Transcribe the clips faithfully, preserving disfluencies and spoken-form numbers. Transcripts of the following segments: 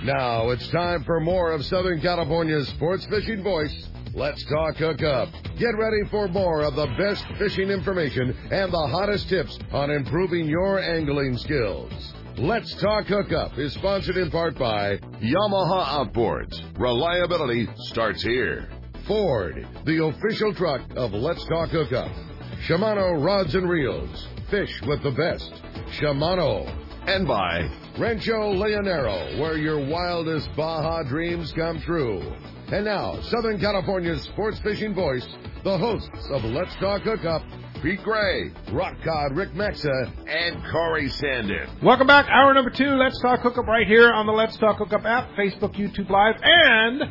Now it's time for more of Southern California's sports fishing voice. Let's talk hookup. Get ready for more of the best fishing information and the hottest tips on improving your angling skills. Let's Talk Hookup is sponsored in part by Yamaha Outboards. Reliability starts here. Ford, the official truck of Let's Talk Hookup. Shimano Rods and Reels. Fish with the best. Shimano. And by Rancho Leonero, where your wildest Baja dreams come true. And now, Southern California's sports fishing voice, the hosts of Let's Talk Hookup, Pete Gray, Rock Cod Rick Mexa, and Corey Sandin. Welcome back. Hour number two, Let's Talk Hookup right here on the Let's Talk Hookup app, Facebook, YouTube Live, and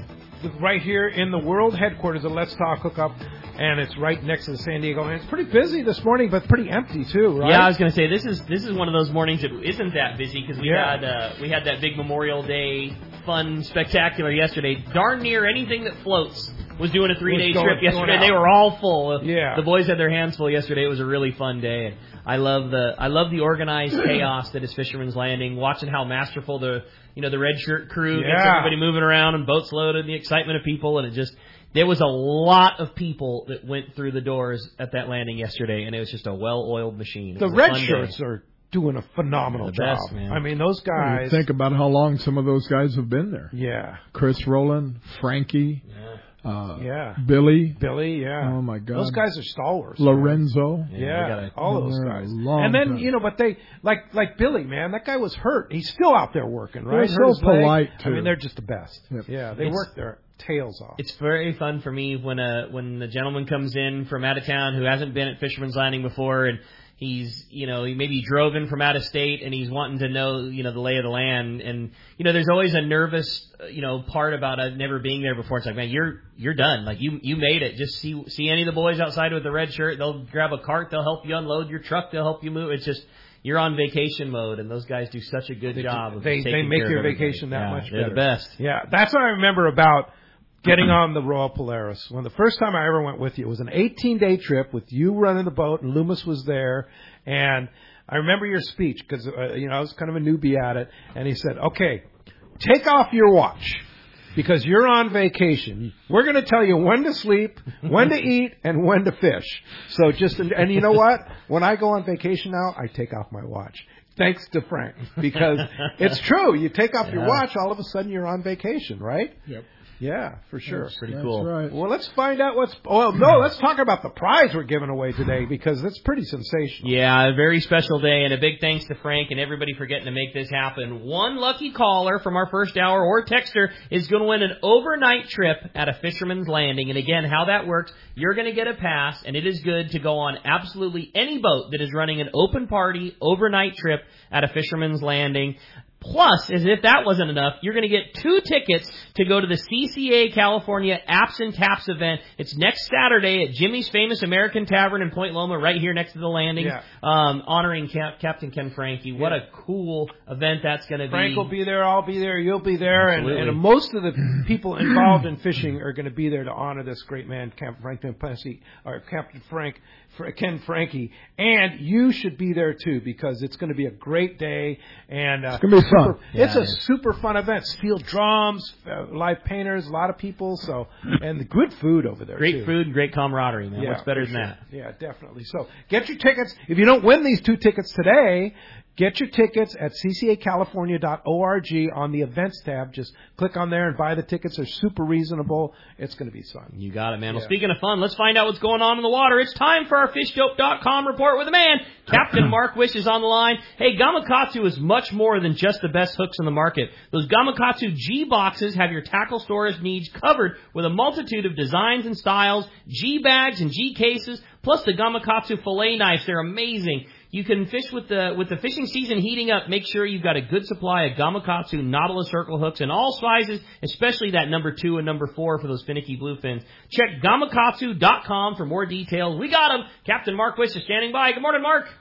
right here in the world headquarters of Let's Talk Hookup. And it's right next to the San Diego. And it's pretty busy this morning, but pretty empty too, right? Yeah, I was going to say this is this is one of those mornings that isn't that busy because we yeah. had uh, we had that big Memorial Day fun spectacular yesterday. Darn near anything that floats was doing a three day going, trip yesterday. They were all full. Yeah, the boys had their hands full yesterday. It was a really fun day. And I love the I love the organized chaos that is Fisherman's Landing. Watching how masterful the you know the red shirt crew yeah. gets everybody moving around and boats loaded, the excitement of people, and it just. There was a lot of people that went through the doors at that landing yesterday, and it was just a well-oiled machine. It the red shirts day. Are doing a phenomenal the job. Best, man. I mean, those guys... Think about how long some of those guys have been there. Yeah. Chris Rowland, Frankie, yeah. Uh, yeah. Billy. Billy, yeah. Oh, my God. Those guys are stalwarts. Lorenzo. Yeah, yeah gotta, all those guys. And then, time. you know, but they... Like like Billy, man, that guy was hurt. He's still out there working, right? They're so polite, too. I mean, they're just the best. Yep. Yeah, they it's, work their tails off. It's very fun for me when a when the gentleman comes in from out of town who hasn't been at Fisherman's Landing before, and he's you know he maybe drove in from out of state and he's wanting to know you know the lay of the land, and you know there's always a nervous you know part about uh, never being there before. It's like, man, you're you're done, like you you made it. Just see see any of the boys outside with the red shirt, they'll grab a cart, they'll help you unload your truck, they'll help you move. It's just you're on vacation mode, and those guys do such a good they, job of they taking they make care your of everybody. vacation that yeah, much they're better. The best. Yeah, that's what I remember about getting on the Royal Polaris. When the first time I ever went with you, it was an eighteen-day trip with you running the boat, and Loomis was there. And I remember your speech because uh, you know I was kind of a newbie at it. And he said, "Okay, take off your watch because you're on vacation. We're going to tell you when to sleep, when to eat, and when to fish. So just and, and you know what? When I go on vacation now, I take off my watch." Thanks to Frank, because it's true. You take off yeah. your watch, all of a sudden you're on vacation, right? Yep. Yeah, for sure. That's pretty That's cool. Right. Well, let's find out what's... Well, no, let's talk about the prize we're giving away today, because it's pretty sensational. Yeah, a very special day, and a big thanks to Frank and everybody for getting to make this happen. One lucky caller from our first hour or texter is going to win an overnight trip at a Fisherman's Landing. And again, how that works, you're going to get a pass, and it is good to go on absolutely any boat that is running an open party overnight trip at a Fisherman's Landing. Plus, as if that wasn't enough, you're going to get two tickets to go to the C C A California Apps and Taps event. It's next Saturday at Jimmy's Famous American Tavern in Point Loma, right here next to the landing, yeah. um, honoring Cap- Captain Ken Frankie. What yeah. a cool event that's going to be. Frank will be there, I'll be there, you'll be there, and, and most of the people involved in fishing are going to be there to honor this great man, Captain Franklin Plessy, or Captain Frank, Ken Frankie. And you should be there too, because it's going to be a great day, and uh, it's going to be fun. Yeah, it's a super fun event. Steel drums, uh, live painters, a lot of people. So, and the good food over there. Great too. food and great camaraderie, man. Yeah, What's better than sure. that? Yeah, definitely. So, get your tickets. If you don't win these two tickets today, get your tickets at c c a california dot org on the events tab. Just click on there and buy the tickets. They're super reasonable. It's going to be fun. You got it, man. Yeah. Well, speaking of fun, let's find out what's going on in the water. It's time for our fish dope dot com report with a man. Captain Mark Wish is on the line. Hey, Gamakatsu is much more than just the best hooks in the market. Those Gamakatsu G boxes have your tackle storage needs covered with a multitude of designs and styles, G bags and G cases, plus the Gamakatsu fillet knives. They're amazing. You can fish with the with the fishing season heating up. Make sure you've got a good supply of Gamakatsu Nautilus Circle hooks in all sizes, especially that number two and number four for those finicky bluefins. Check Gamakatsu dot com for more details. We got him. Captain Mark Wish is standing by. Good morning, Mark.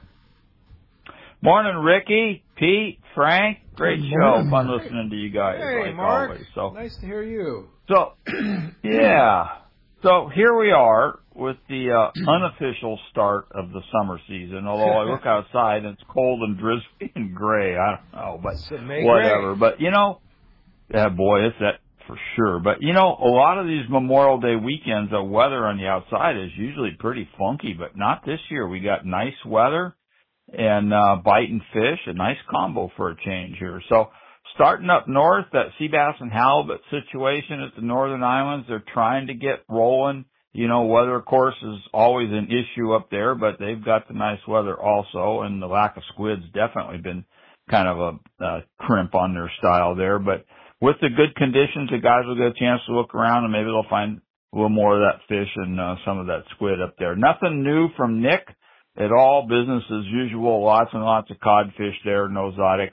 Morning, Ricky, Pete, Frank. Great Good show. morning, Fun Mark. listening to you guys, Hey, like Mark. always. So, nice to hear you. So, yeah. So here we are with the uh, unofficial start of the summer season. Although I look outside and it's cold and drizzly and gray. I don't know, but whatever. But, you know, Yeah, boy, it's that for sure. But, you know, a lot of these Memorial Day weekends, the weather on the outside is usually pretty funky, but not this year. We got nice weather and uh biting fish, a nice combo for a change here. So starting up north, that sea bass and halibut situation at the northern islands, they're trying to get rolling. You know, weather, of course, is always an issue up there, but they've got the nice weather also, and the lack of squid's definitely been kind of a, a crimp on their style there. But with the good conditions, the guys will get a chance to look around, and maybe they'll find a little more of that fish and uh, some of that squid up there. Nothing new from Nick at all. Business as usual. Lots and lots of codfish there, no exotics.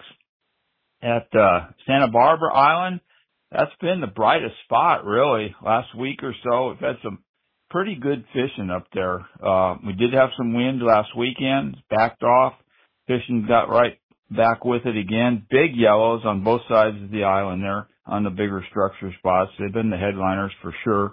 At uh, Santa Barbara Island, that's been the brightest spot, really, last week or so. We've had some pretty good fishing up there. Uh, we did have some wind last weekend, backed off. Fishing got right back with it again. Big yellows on both sides of the island there on the bigger structure spots. They've been the headliners for sure.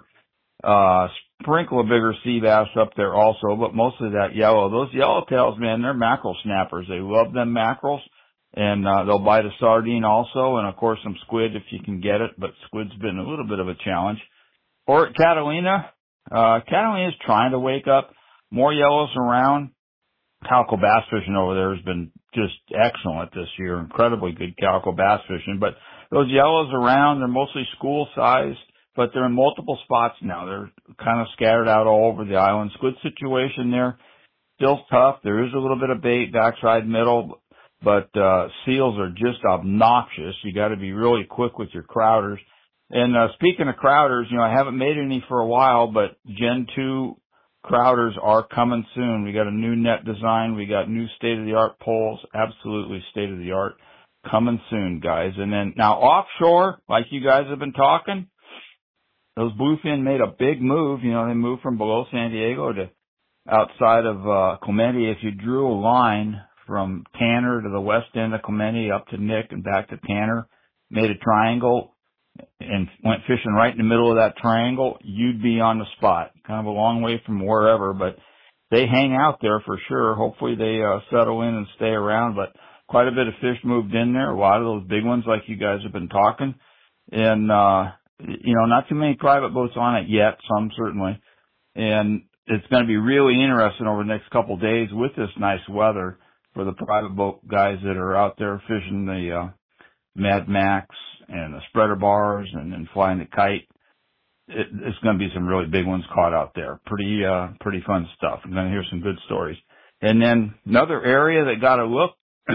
Uh, sprinkle of bigger sea bass up there also, but mostly that yellow. Those yellowtails, man, they're mackerel snappers. They love them mackerels, and uh, they'll bite a sardine also, and of course some squid if you can get it, but squid's been a little bit of a challenge. Or at Catalina, uh, Catalina's trying to wake up. More yellows around. Calico bass fishing over there has been just excellent this year. Incredibly good calico bass fishing. But those yellows around, they're mostly school size, but they're in multiple spots now. They're kind of scattered out all over the island. Squid situation there, still tough. There is a little bit of bait backside middle, but uh seals are just obnoxious. You got to be really quick with your crowders. And uh speaking of crowders, you know, I haven't made any for a while, but Gen two crowders are coming soon. We got a new net design. We got new state-of-the-art poles. Absolutely state-of-the-art. Coming soon, guys. And then now offshore, like you guys have been talking, those bluefin made a big move. You know, they moved from below San Diego to outside of uh Clemente. If you drew a line from Tanner to the west end of Clemente up to Nick and back to Tanner, made a triangle, and went fishing right in the middle of that triangle, you'd be on the spot. Kind of a long way from wherever, but they hang out there for sure. Hopefully they uh, settle in and stay around, but quite a bit of fish moved in there. A lot of those big ones like you guys have been talking. And, uh, you know, not too many private boats on it yet, some certainly. And it's going to be really interesting over the next couple of days with this nice weather for the private boat guys that are out there fishing the uh, Mad Max and the spreader bars and then flying the kite. It, it's going to be some really big ones caught out there. Pretty, uh, pretty fun stuff. I'm going to hear some good stories. And then another area that got a look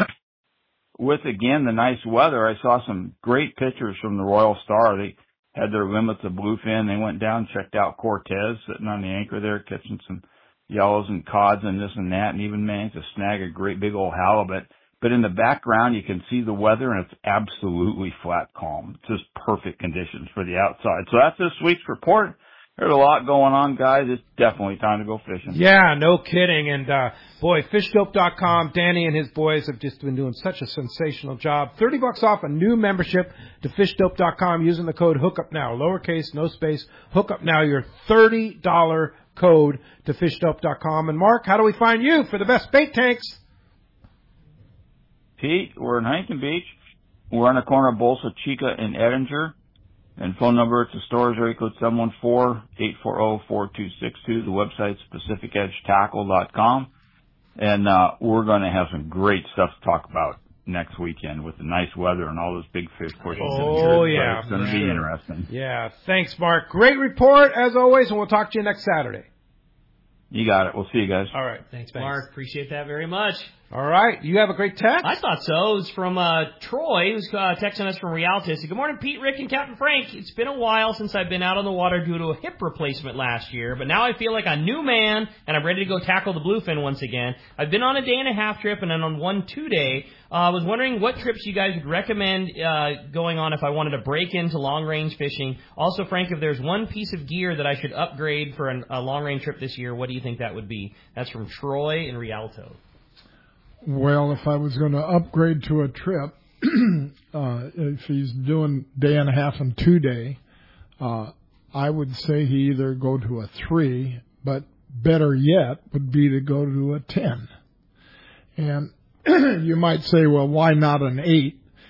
with, again, the nice weather. I saw some great pictures from the Royal Star. They had their limits of bluefin. They went down, checked out Cortez sitting on the anchor there, catching some yellows and cods and this and that, and even managed to snag a great big old halibut. But in the background, you can see the weather, and it's absolutely flat calm. It's just perfect conditions for the outside. So that's this week's report. There's a lot going on, guys. It's definitely time to go fishing. Yeah, no kidding. And, uh, boy, fish dope dot com, Danny and his boys have just been doing such a sensational job. thirty bucks off a new membership to fish dope dot com using the code HOOKUPNOW. Lowercase, no space, HOOKUPNOW, your thirty dollars code to fish dope dot com. And, Mark, how do we find you for the best bait tanks? Pete, we're in Huntington Beach. We're on the corner of Bolsa Chica and Edinger. And phone number at the store is area code seven one four, eight four zero, four two six two. The website's pacific edge tackle dot com. And uh we're going to have some great stuff to talk about next weekend with the nice weather and all those big fish pushing. Oh, yeah. It's going to be interesting. Yeah. Thanks, Mark. Great report, as always, and we'll talk to you next Saturday. You got it. We'll see you guys. All right. Thanks, Mark. Appreciate that very much. All right. You have a great text? I thought so. It was from uh, Troy, who's uh, texting us from Rialto. Good morning, Pete, Rick, and Captain Frank. It's been a while since I've been out on the water due to a hip replacement last year, but now I feel like a new man, and I'm ready to go tackle the bluefin once again. I've been on a day and a half trip and then on one two-day. I uh, was wondering what trips you guys would recommend uh, going on if I wanted to break into long-range fishing. Also, Frank, if there's one piece of gear that I should upgrade for an, a long-range trip this year, what do you think that would be? That's from Troy in Rialto. Well, if I was going to upgrade to a trip, uh, if he's doing day and a half and two day, uh, I would say he either go to a three, but better yet would be to go to a ten. And you might say, well, why not an eight?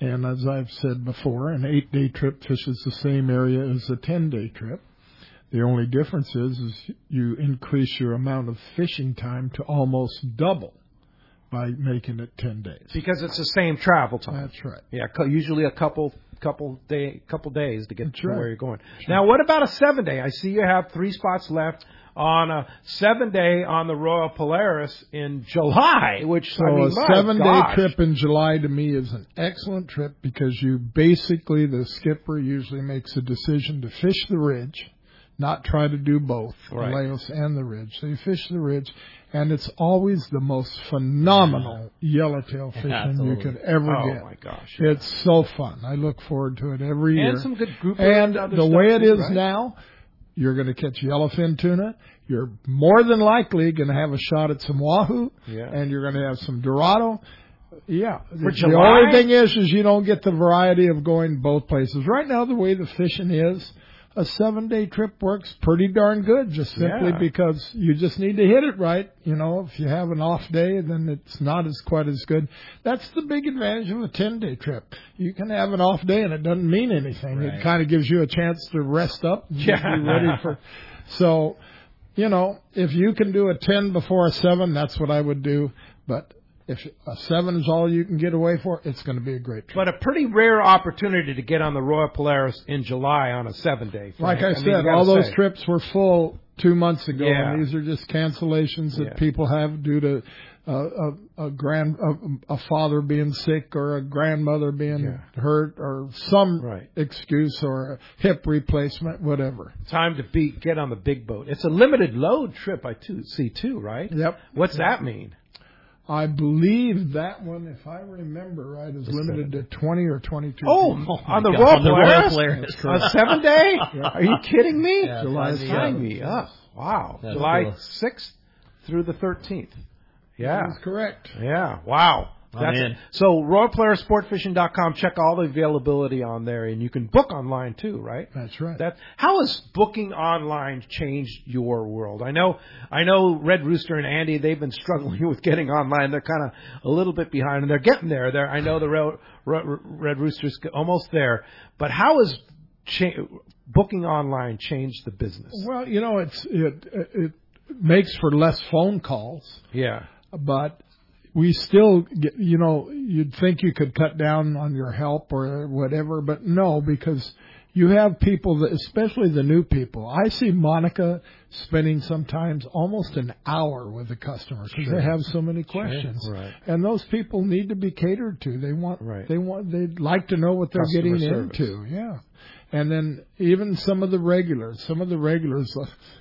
And as I've said before, an eight-day trip fishes the same area as a ten-day trip. The only difference is, is you increase your amount of fishing time to almost double by making it ten days. Because it's the same travel time. That's right. Yeah, co- usually a couple couple day couple days to get That's to right. where you're going. Now, what about a seven day? I see you have three spots left on a seven day on the Royal Polaris in July, which So I mean, a my seven-day gosh. trip in July to me is an excellent trip because you basically, the skipper usually makes a decision to fish the ridge, not try to do both, Right. the Laos and the ridge. So you fish the ridge, and it's always the most phenomenal yellowtail fishing you Absolutely. could ever Oh get. my gosh! It's so fun. I look forward to it every year. And some good grouper And other the stuff way it too, is right? now, you're going to catch yellowfin tuna. You're more than likely going to have a shot at some wahoo, Yeah. and you're going to have some dorado. Yeah. For the July? only thing is, is you don't get the variety of going both places. Right now, the way the fishing is, a seven-day trip works pretty darn good, just simply Yeah. because you just need to hit it right. You know, if you have an off day, then it's not as quite as good. That's the big advantage of a ten-day trip. You can have an off day, and it doesn't mean anything. Right. It kind of gives you a chance to rest up and Yeah. be ready for. So, you know, if you can do a ten before a seven, that's what I would do. But if a seven is all you can get away for, it's going to be a great trip. But a pretty rare opportunity to get on the Royal Polaris in July on a seven day. Like I, mean, said, you gotta all those say. trips were full two months ago, Yeah. and these are just cancellations that Yeah. people have due to uh, a, a grand a, a father being sick or a grandmother being Yeah. hurt or some Right. excuse or a hip replacement, whatever. Time to be get on the big boat. It's a limited load trip, I too, see too, right? Yep. What's that mean? I believe that one, if I remember right, is limited to twenty or twenty-two. Oh, people. on the God, Royal on the Royal Polaris? Polaris. On a seven day? Are you kidding me? Yeah, July sign me Sign up. me up. Wow. That's July cool. sixth through the thirteenth. Yeah. That's correct. Yeah. Wow. I'm That's in. So Royal Polaris Sport Fishing dot com, check all the availability on there, and you can book online too, right? That's right. That how has booking online changed your world? I know, I know, Red Rooster and Andy, they've been struggling with getting online. They're kind of a little bit behind, and they're getting there. They're, I know the Red, Red Rooster's almost there, but how has cha- booking online changed the business? Well, you know, it's it it makes for less phone calls, Yeah, but we still get, you know, you'd think you could cut down on your help or whatever, but no, because you have people that, especially the new people. I see Monica spending sometimes almost an hour with a customer because Sure. they have so many questions, Right. and those people need to be catered to. They want, Right. they want, they'd like to know what they're Customer getting service. into. Yeah, and then even some of the regulars, some of the regulars.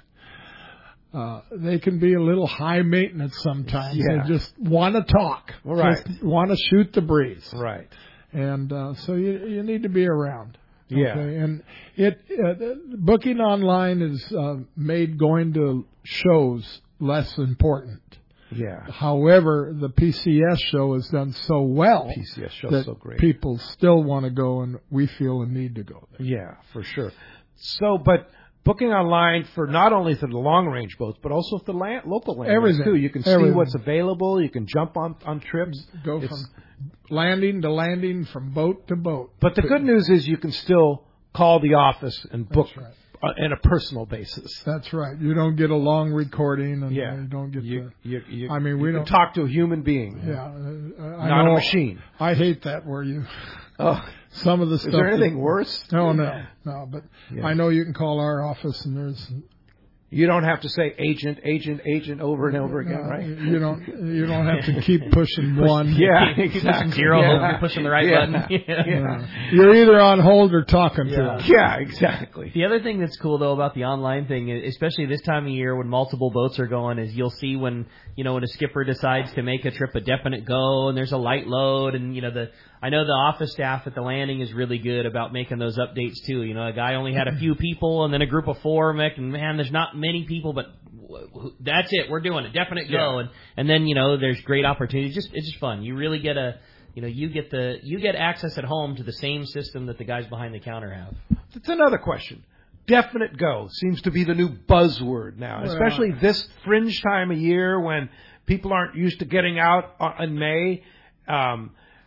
Uh, they can be a little high maintenance sometimes. Yeah. They just want to talk. Right. Just want to shoot the breeze. right. And uh, so you you need to be around. Yeah. Okay? And it uh, booking online is uh, made going to shows less important. Yeah. However, the P C S show has done so well P C S show's that so great. people still want to go, and we feel a need to go there. Yeah, for sure. So, but booking online for not only for the long range boats, but also for land, local land Everything. too. You can see Everything. what's available. You can jump on on trips. Go It's- from landing to landing, from boat to boat. But the good news is you can still call the office and book That's right. uh, on a personal basis. That's right. You don't get a long recording, and Yeah, you don't get you, the. you, you, I mean, we you don't can talk to a human being, Yeah, uh, I not know, a machine. I hate that where you. Oh, Some of the is stuff. there anything that- worse? No, no, no. But Yeah. I know you can call our office, and there's. You don't have to say agent, agent, agent over and over again, uh, right? You don't. You don't have to keep pushing one. Yeah, Pushing exactly. zero, Yeah. hope you're pushing the right Yeah. button. Uh, You're either on hold or talking to us. Yeah, exactly. The other thing that's cool though about the online thing, especially this time of year when multiple boats are going, is you'll see when you know when a skipper decides to make a trip a definite go, and there's a light load, and you know the I know the office staff at the landing is really good about making those updates too. You know, a guy only had a few people, and then a group of four, and man, there's not many people, but that's it. We're doing a definite go, Yeah. and and then you know there's great opportunities. Just it's just fun. You really get a you know you get the you get access at home to the same system that the guys behind the counter have. That's another question. Definite go seems to be the new buzzword now, Well, especially this fringe time of year when people aren't used to getting out on- in May. Um,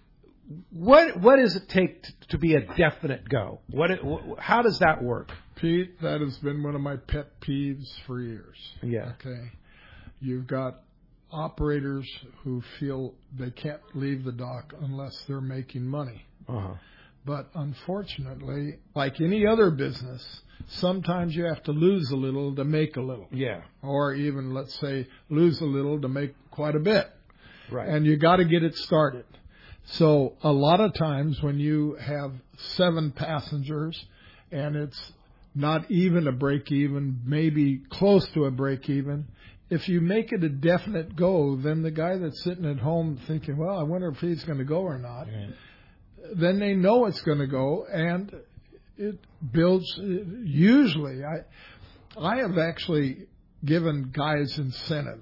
what what does it take to, to be a definite go? What it, wh- how does that work? Pete, that has been one of my pet peeves for years. Yeah. Okay. You've got operators who feel they can't leave the dock unless they're making money. Uh-huh. But unfortunately, like any other business, sometimes you have to lose a little to make a little. Yeah. Or even, let's say, lose a little to make quite a bit. Right. And you got to get it started. So a lot of times when you have seven passengers and it's not even a break even, maybe close to a break even, if you make it a definite go, then the guy that's sitting at home thinking, well, I wonder if he's going to go or not, right. Then they know it's going to go, and it builds. Usually, I I have actually given guys incentive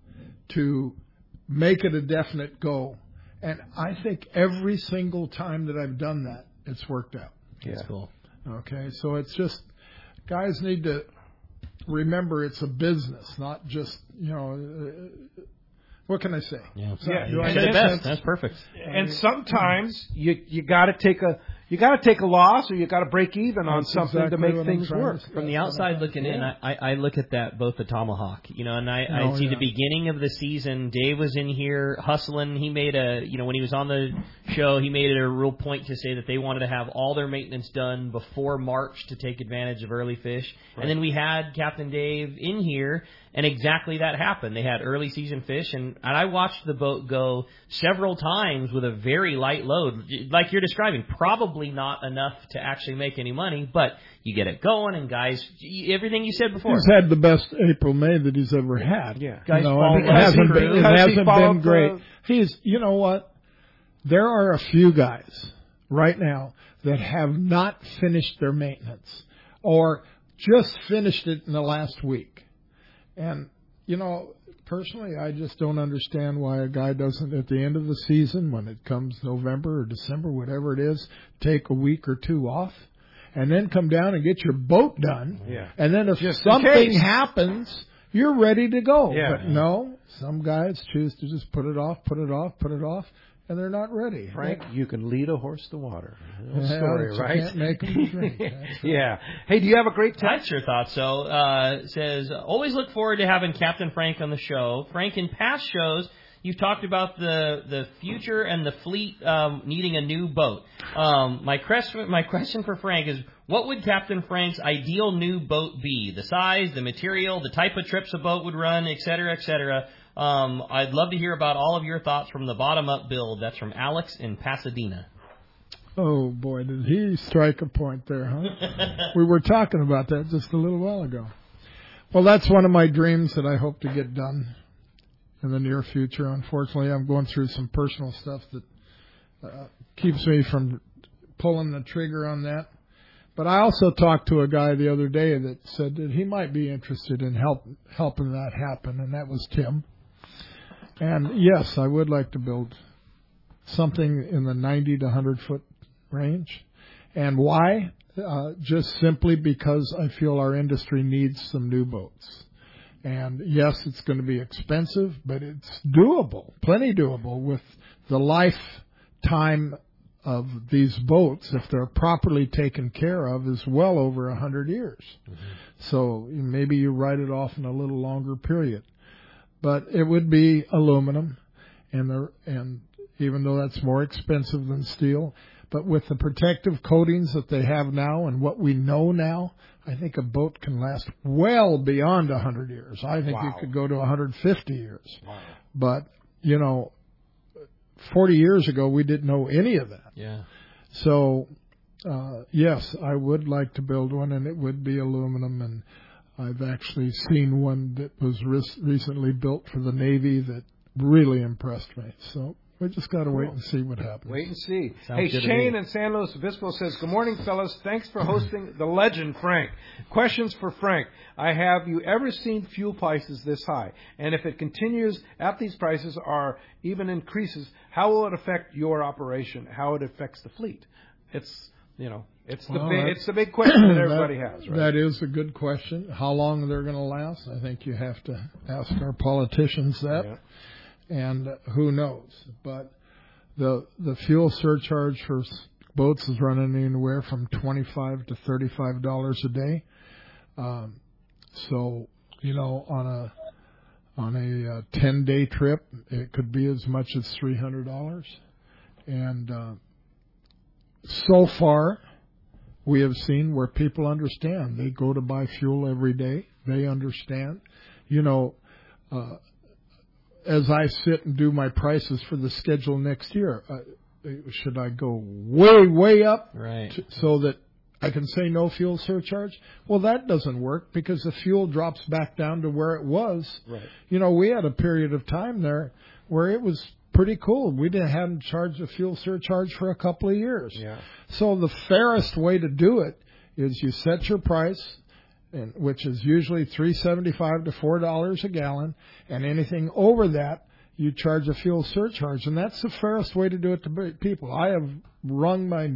to make it a definite go, and I think every single time that I've done that, it's worked out. Yeah. That's cool. Okay, so it's just guys need to remember it's a business, not just, you know, uh, what can I say? Yeah, so, yeah, do I you make said it best. sense? That's perfect. And sometimes you you got to take a you got to take a loss, or you got to break even on That's something exactly to make what things I'm trying work. to say. From the outside looking in, Yeah. I, I look at that both the tomahawk, you know, and I, I Oh, see yeah. the beginning of the season. Dave was in here hustling. He made a, you know, when he was on the show, he made it a real point to say that they wanted to have all their maintenance done before March to take advantage of early fish. Right. And then we had Captain Dave in here, and exactly that happened. They had early season fish, and, and I watched the boat go several times with a very light load, like you're describing. Probably not enough to actually make any money, but you get it going, and guys, everything you said before. He's had the best April May that he's ever had. Yeah. You Guys know, follow and it the hasn't crew. been, it Because he hasn't followed been great. the- He's, you know what? There are a few guys right now that have not finished their maintenance or just finished it in the last week. And, you know, personally, I just don't understand why a guy doesn't, at the end of the season, when it comes November or December, whatever it is, take a week or two off and then come down and get your boat done. Yeah. And then if Just in something case. happens, you're ready to go. Yeah. But no, some guys choose to just put it off, put it off, put it off, and they're not ready. Frank, you can lead a horse to water. Little Yeah, story, but you right? can't make 'em drink. That's right. Yeah. Hey, do you have a great I text? sure thought so. Uh, it says, always look forward to having Captain Frank on the show. Frank, in past shows, you've talked about the, the future and the fleet um, needing a new boat. Um, my, question, my question for Frank is, what would Captain Frank's ideal new boat be? The size, the material, the type of trips a boat would run, et cetera, et cetera. Um, I'd love to hear about all of your thoughts from the bottom-up build. That's from Alex in Pasadena. Oh, boy, did he strike a point there, huh? We were talking about that just a little while ago. Well, that's one of my dreams that I hope to get done in the near future. Unfortunately, I'm going through some personal stuff that uh, keeps me from pulling the trigger on that. But I also talked to a guy the other day that said that he might be interested in help helping that happen, and that was Tim. And yes, I would like to build something in the ninety to one hundred foot range. And why? Uh, just simply because I feel our industry needs some new boats. And yes, it's going to be expensive, but it's doable, plenty doable with the lifetime of these boats, if they're properly taken care of, is well over a hundred years. Mm-hmm. So maybe you write it off in a little longer period. But it would be aluminum, and the, and even though that's more expensive than steel, but with the protective coatings that they have now and what we know now, I think a boat can last well beyond a hundred years. I think Wow. it could go to one hundred fifty years. Wow. But, you know, forty years ago, we didn't know any of that. Yeah. So, uh, yes, I would like to build one, and it would be aluminum. And I've actually seen one that was re- recently built for the Navy that really impressed me. So we just got to wait and see what happens. Wait and see. Sounds Hey, good to Shane me. in San Luis Obispo says, good morning, fellas. Thanks for hosting the legend, Frank. Questions for Frank. I have you ever seen fuel prices this high? And if it continues at these prices or even increases, how will it affect your operation? How it affects the fleet? It's, you know, it's the Well, big, that- it's the big question that everybody that, has, right? That is a good question. How long they're going to last? I think you have to ask our politicians that. Yeah. And who knows? But the the fuel surcharge for boats is running anywhere from twenty-five to thirty-five dollars a day. Um, so you know, on a on a uh, ten day trip, it could be as much as three hundred dollars. And uh, so far, we have seen where people understand. They go to buy fuel every day. They understand. You know, uh, as I sit and do my prices for the schedule next year, uh, should I go way, way up right. to, so that I can say no fuel surcharge? Well, that doesn't work because the fuel drops back down to where it was. Right. You know, we had a period of time there where it was pretty cool. We didn't have charged a fuel surcharge for a couple of years. Yeah. So the fairest way to do it is you set your price, and which is usually three seventy-five to four dollars a gallon, and anything over that you charge a fuel surcharge, and that's the fairest way to do it to people. I have wrung my,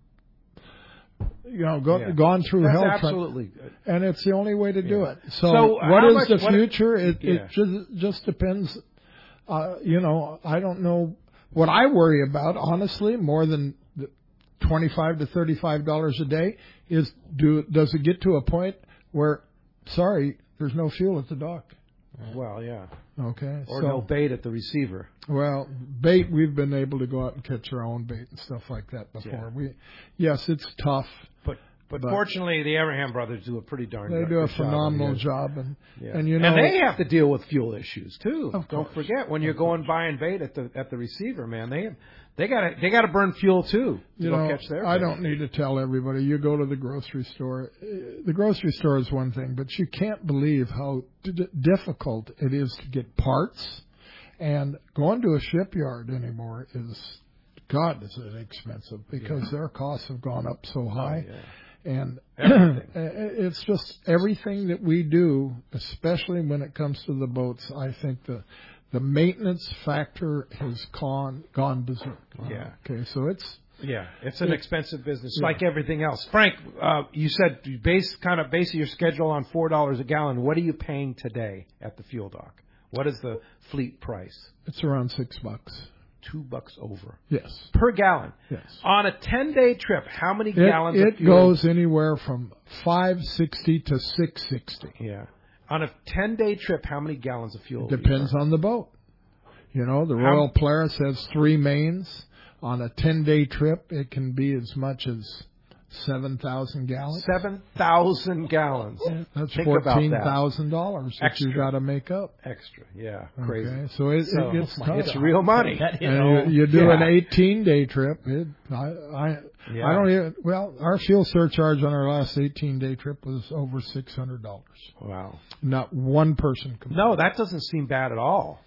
you know, go, yeah. gone through That's hell, absolutely good. and it's the only way to do yeah. it. So, so what is much, the what future? It, yeah. it just just depends. Uh, you know, I don't know what I worry about, honestly, more than the twenty-five to thirty-five dollars a day is do does it get to a point where, sorry, there's no fuel at the dock? Well, yeah. Okay. Or so, no bait at the receiver. Well, bait, we've been able to go out and catch our own bait and stuff like that before. Yeah. We, yes, it's tough. But but, But- fortunately, the Abraham brothers do a pretty darn They good do a job phenomenal over here. job, and Yeah. and you know, and they have to deal with fuel issues too. Of Don't course. forget when you're going buying bait at the at the receiver, man. They they got to they got to burn fuel too to you go know, catch their. I bait. don't need to tell everybody. You go to the grocery store. uh, The grocery store is one thing, but you can't believe how d- difficult it is to get parts. And going to a shipyard anymore is, God, is it expensive because Yeah. their costs have gone up so high. Oh, yeah. And Everything. it's just everything that we do, especially when it comes to the boats. I think the the maintenance factor has gone gone berserk. Yeah. Okay, so it's Yeah, it's an Yeah. expensive business, Yeah. like everything else. Frank, uh, you said you base kind of base your schedule on four dollars a gallon. What are you paying today at the fuel dock? What is the fleet price? it's around six bucks. Two bucks over Yes, per gallon. yes. On a ten-day trip, how many It, gallons of it fuel? goes anywhere from five sixty to six sixty. Yeah. On a ten-day trip, how many gallons of fuel? do you Depends burn? on the boat. You know, the How- Royal Polaris has three mains. On a ten-day trip, it can be as much as seven thousand gallons. Seven thousand gallons. That's Think about that. fourteen thousand dollars that you Extra. got to make up. Extra. Yeah. Crazy. Okay, so it, So, it gets tough. it's real money. That, you And know, you, you do yeah. an eighteen-day trip. It, I, I, Yeah. I don't even. Well, our fuel surcharge on our last eighteen-day trip was over six hundred dollars. Wow. Not one person complained. No, that doesn't seem bad at all.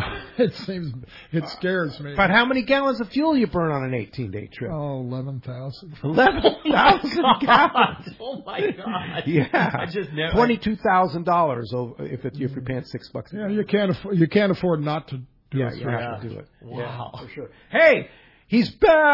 It seems it scares me. But how many gallons of fuel you burn on an eighteen-day trip? Oh, eleven thousand. Eleven thousand gallons. Oh my God! Yeah, I just never. twenty-two thousand dollars if it, if you're paying six bucks. a Yeah, gallon. you can't afford. You can't afford not to do Yeah, it. you for have sure. to do it. Wow. Yeah, for sure. Hey, he's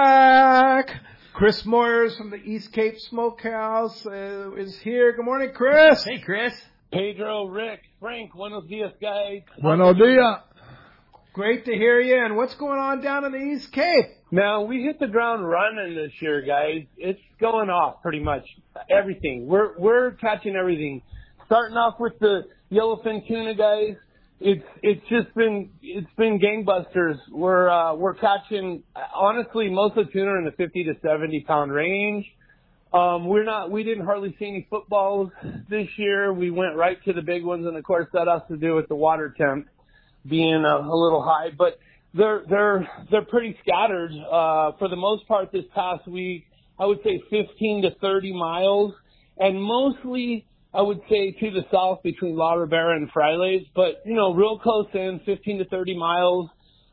back. Chris Moyers from the East Cape Smokehouse uh, is here. Good morning, Chris. Hey, Chris. Pedro, Rick, Frank, buenos dias, guys. Buenos dias. Great to hear you. And what's going on down in the East Cape? Now, we hit the ground running this year, guys. It's going off pretty much everything. We're we're catching everything. Starting off with the yellowfin tuna, guys. It's it's just been it's been gangbusters. We're uh, we're catching honestly most of the tuna are in the fifty to seventy pound range. Um, we're not we didn't hardly see any footballs this year. We went right to the big ones, and of course that has to do with the water temp being a, a little high. But they're they're they're pretty scattered uh, for the most part. This past week, I would say fifteen to thirty miles, and mostly I would say to the south between La Ribera and Frailes, but, you know, real close in, fifteen to thirty miles.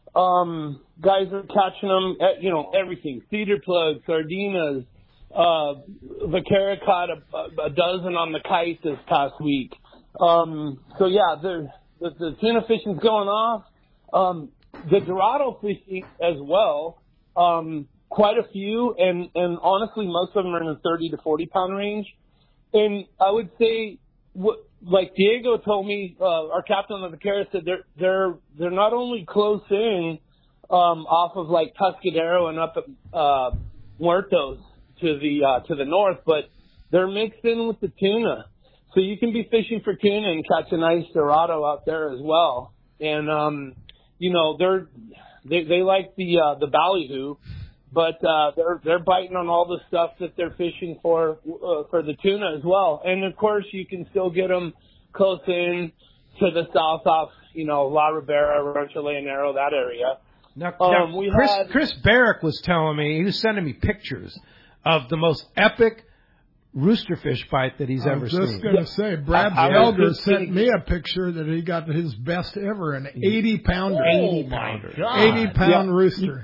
Um, guys are catching them at, you know, everything. Cedar plugs, sardinas, uh, Vaquera caught a, a dozen on the kite this past week. Um, so yeah, the, the, the tuna fishing's going off. Um, the Dorado fishing as well, um, quite a few, and, and honestly, most of them are in the thirty to forty pound range. And I would say, what, like Diego told me, uh, our captain of the Vaquera said they're they're they're not only close in, um, off of like Tuscadero and up at uh, Muertos to the uh, to the north, but they're mixed in with the tuna, so you can be fishing for tuna and catch a nice dorado out there as well. And um, you know, they're they they like the uh, the ballyhoo, but uh, they're they're biting on all the stuff that they're fishing for uh, for the tuna as well. And of course, you can still get them close in to the south off, you know, La Ribera, Rancho Leonero, that area. Now, Um, now we Chris, had- Chris Barrick was telling me, he was sending me pictures of the most epic roosterfish fight that he's I ever was just seen. going to say, Brad I- I was Felder just sent thinking- me a picture that he got his best ever, an eighty pounder. Oh, my God. eighty pound Yeah. rooster.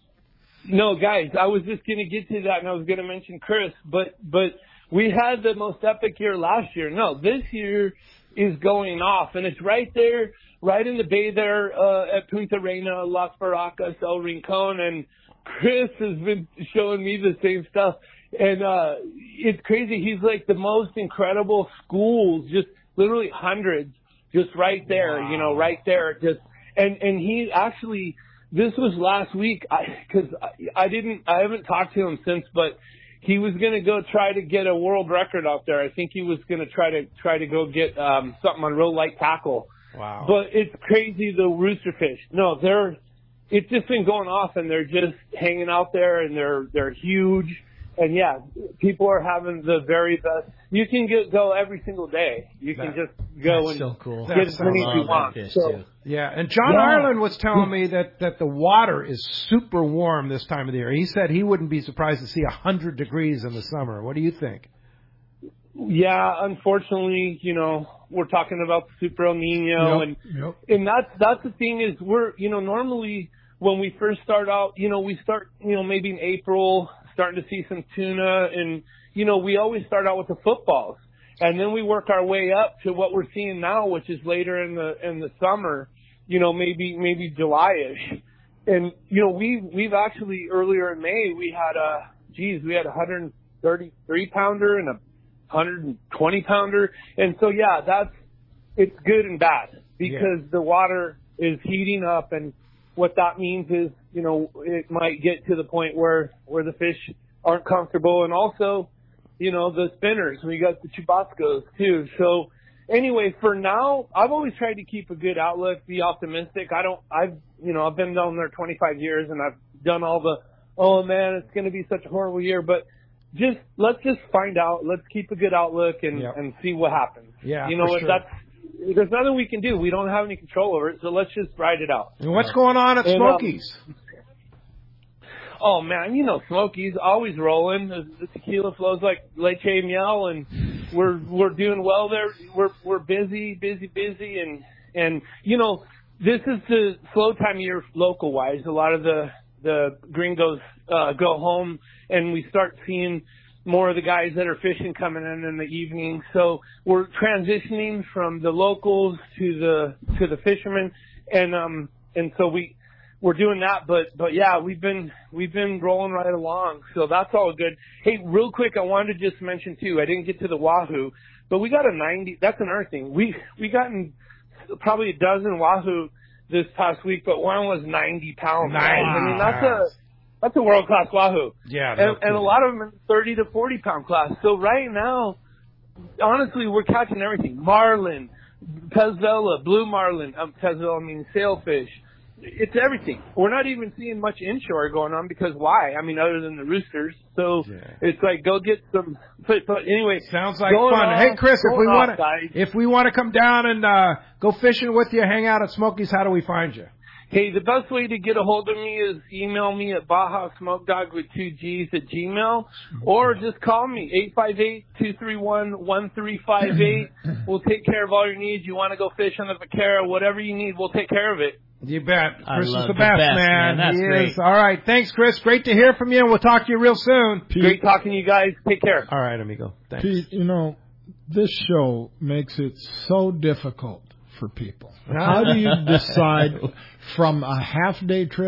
No, guys, I was just going to get to that, and I was going to mention Chris, but but we had the most epic year last year. No, this year is going off, and it's right there, right in the bay there uh, at Punta Reina, Las Barracas, El Rincon, and Chris has been showing me the same stuff, and uh, it's crazy. He's like the most incredible schools, just literally hundreds, just right there, wow. you know, right there, just and and he actually. This was last week because I, I didn't, I haven't talked to him since, but he was going to go try to get a world record out there. I think he was going to try to try to go get um, something on real light tackle. Wow! But it's crazy, the roosterfish. No, they're, it's just been going off, and they're just hanging out there, and they're they're huge. And yeah, people are having the very best. You can get, go every single day. You can That, just go and so cool. get That's as many as you want. Fish So, too. Yeah, and John Yeah. Ireland was telling me that, that the water is super warm this time of the year. He said he wouldn't be surprised to see one hundred degrees in the summer. What do you think? Yeah, unfortunately, you know, we're talking about the Super El Nino, Yep, and yep. and that's that's the thing is we're you know normally when we first start out, you know, we start you know maybe in April starting to see some tuna, and you know we always start out with the footballs, and then we work our way up to what we're seeing now, which is later in the in the summer, you know, maybe maybe July-ish, and you know we we've actually earlier in May we had a geez we had a one hundred thirty-three pounder and a one hundred twenty pounder, and so yeah, that's it's good and bad because Yeah. the water is heating up, and what that means is you know it might get to the point where where the fish aren't comfortable, and also you know the spinners. We got the chubascos too. So anyway, for now, I've always tried to keep a good outlook, be optimistic. I don't, I've you know I've been down there twenty-five years, and I've done all the oh man, it's going to be such a horrible year, but just let's just find out. Let's keep a good outlook and Yep. and see what happens. Yeah, you know for what? sure. That's there's nothing we can do. We don't have any control over it, so let's just ride it out. And what's going on at And, um, Smokies? Oh man, you know Smokey's always rolling. The, the tequila flows like Leche Miel, and we're we're doing well there. We're we're busy, busy, busy, and and you know this is the slow time of year local wise. A lot of the the gringos uh, go home, and we start seeing more of the guys that are fishing coming in in the evening. So we're transitioning from the locals to the to the fishermen, and um and so we we're doing that. But but yeah, we've been we've been rolling right along. So that's all good. Hey, real quick, I wanted to just mention too. I didn't get to the wahoo, but we got a ninety. That's another thing. We we gotten probably a dozen wahoo this past week, but one was ninety pounds. Nice. I mean that's a That's a world-class wahoo. Yeah, no and, and a lot of them in the thirty to forty pound class. So right now, honestly, we're catching everything. Marlin, Pezvela, blue marlin, um, Pezvela, I mean sailfish. It's everything. We're not even seeing much inshore going on because why? I mean, other than the roosters. So Yeah. it's like, go get some. But, but anyway. Sounds like going fun. off- Hey, Chris, if going we off, want to, guys. if we want to come down and uh, go fishing with you, hang out at Smokies, how do we find you? Hey, the best way to get a hold of me is email me at Baja Smoke Dog with two G's at Gmail, or just call me, eight five eight, two three one, one three five eight. We'll take care of all your needs. You want to go fish on the Vaquera, whatever you need, we'll take care of it. You bet. I Chris is love the the best, best, man. man. That's he great. is. All right. Thanks, Chris. Great to hear from you, and we'll talk to you real soon. Great talking to you guys. Take care. All right, amigo. Thanks. Pete, you know, this show makes it so difficult for people. How do you decide from a half-day trip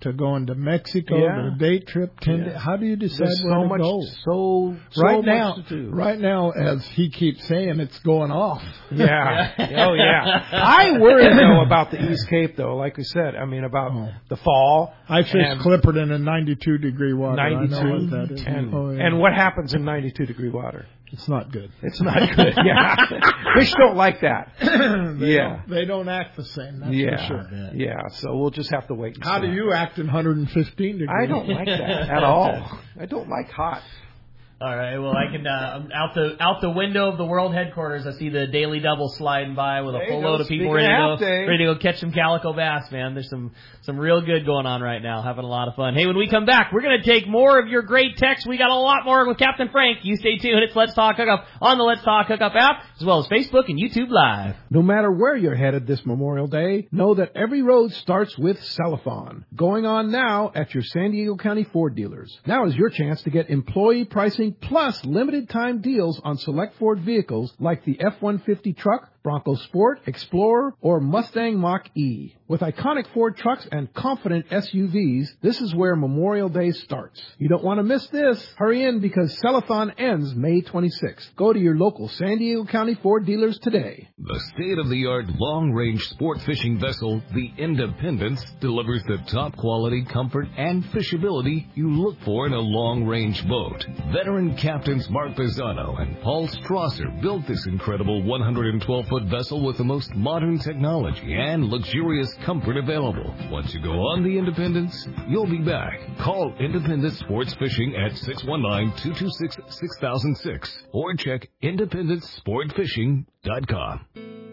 to going to Mexico, Yeah. to a day trip, ten Yeah. days. How do you decide There's where so to much, go? so, so right much now, to do. right now, as he keeps saying, it's going off. Yeah. Oh, yeah. I worry, though, about the East Cape, though, like we said. I mean, about Oh. the fall. I fished and Clipperton in ninety-two degree water. ninety-two. I know what that is. And, oh, yeah. and what happens in ninety-two degree water? It's not good. It's not good. Yeah. Fish don't like that. they yeah. Don't, they don't act the same, that's yeah. for sure. Yeah. yeah. So we'll just have to wait and How see. do you act in one hundred fifteen degrees? I don't like that at all. I don't like hot. All right, well, I can uh, out the out the window of the world headquarters. I see the Daily Double sliding by with a There full you go. load of people Speaking ready to of go, half day. ready to go catch some calico bass. Man, there's some some real good going on right now. Having a lot of fun. Hey, when we come back, we're gonna take more of your great texts. We got a lot more with Captain Frank. You stay tuned. It's Let's Talk Hookup on the Let's Talk Hookup app, as well as Facebook and YouTube Live. No matter where you're headed this Memorial Day, know that every road starts with Celathon. Going on now at your San Diego County Ford dealers. Now is your chance to get employee pricing plus limited time deals on select Ford vehicles like the F one fifty truck, Bronco Sport, Explorer, or Mustang Mach-E. With iconic Ford trucks and confident S U Vs, this is where Memorial Day starts. You don't want to miss this. Hurry in because Celathon ends May twenty-sixth. Go to your local San Diego County Ford dealers today. The state-of-the-art long-range sport fishing vessel, the Independence, delivers the top quality, comfort, and fishability you look for in a long-range boat. Veteran captains Mark Pisano and Paul Strasser built this incredible one hundred twelve foot vessel with the most modern technology and luxurious comfort available. Once you go on the Independence, you'll be back. Call Independence Sports Fishing at six one nine, two two six, six thousand six or check independence sport fishing dot com.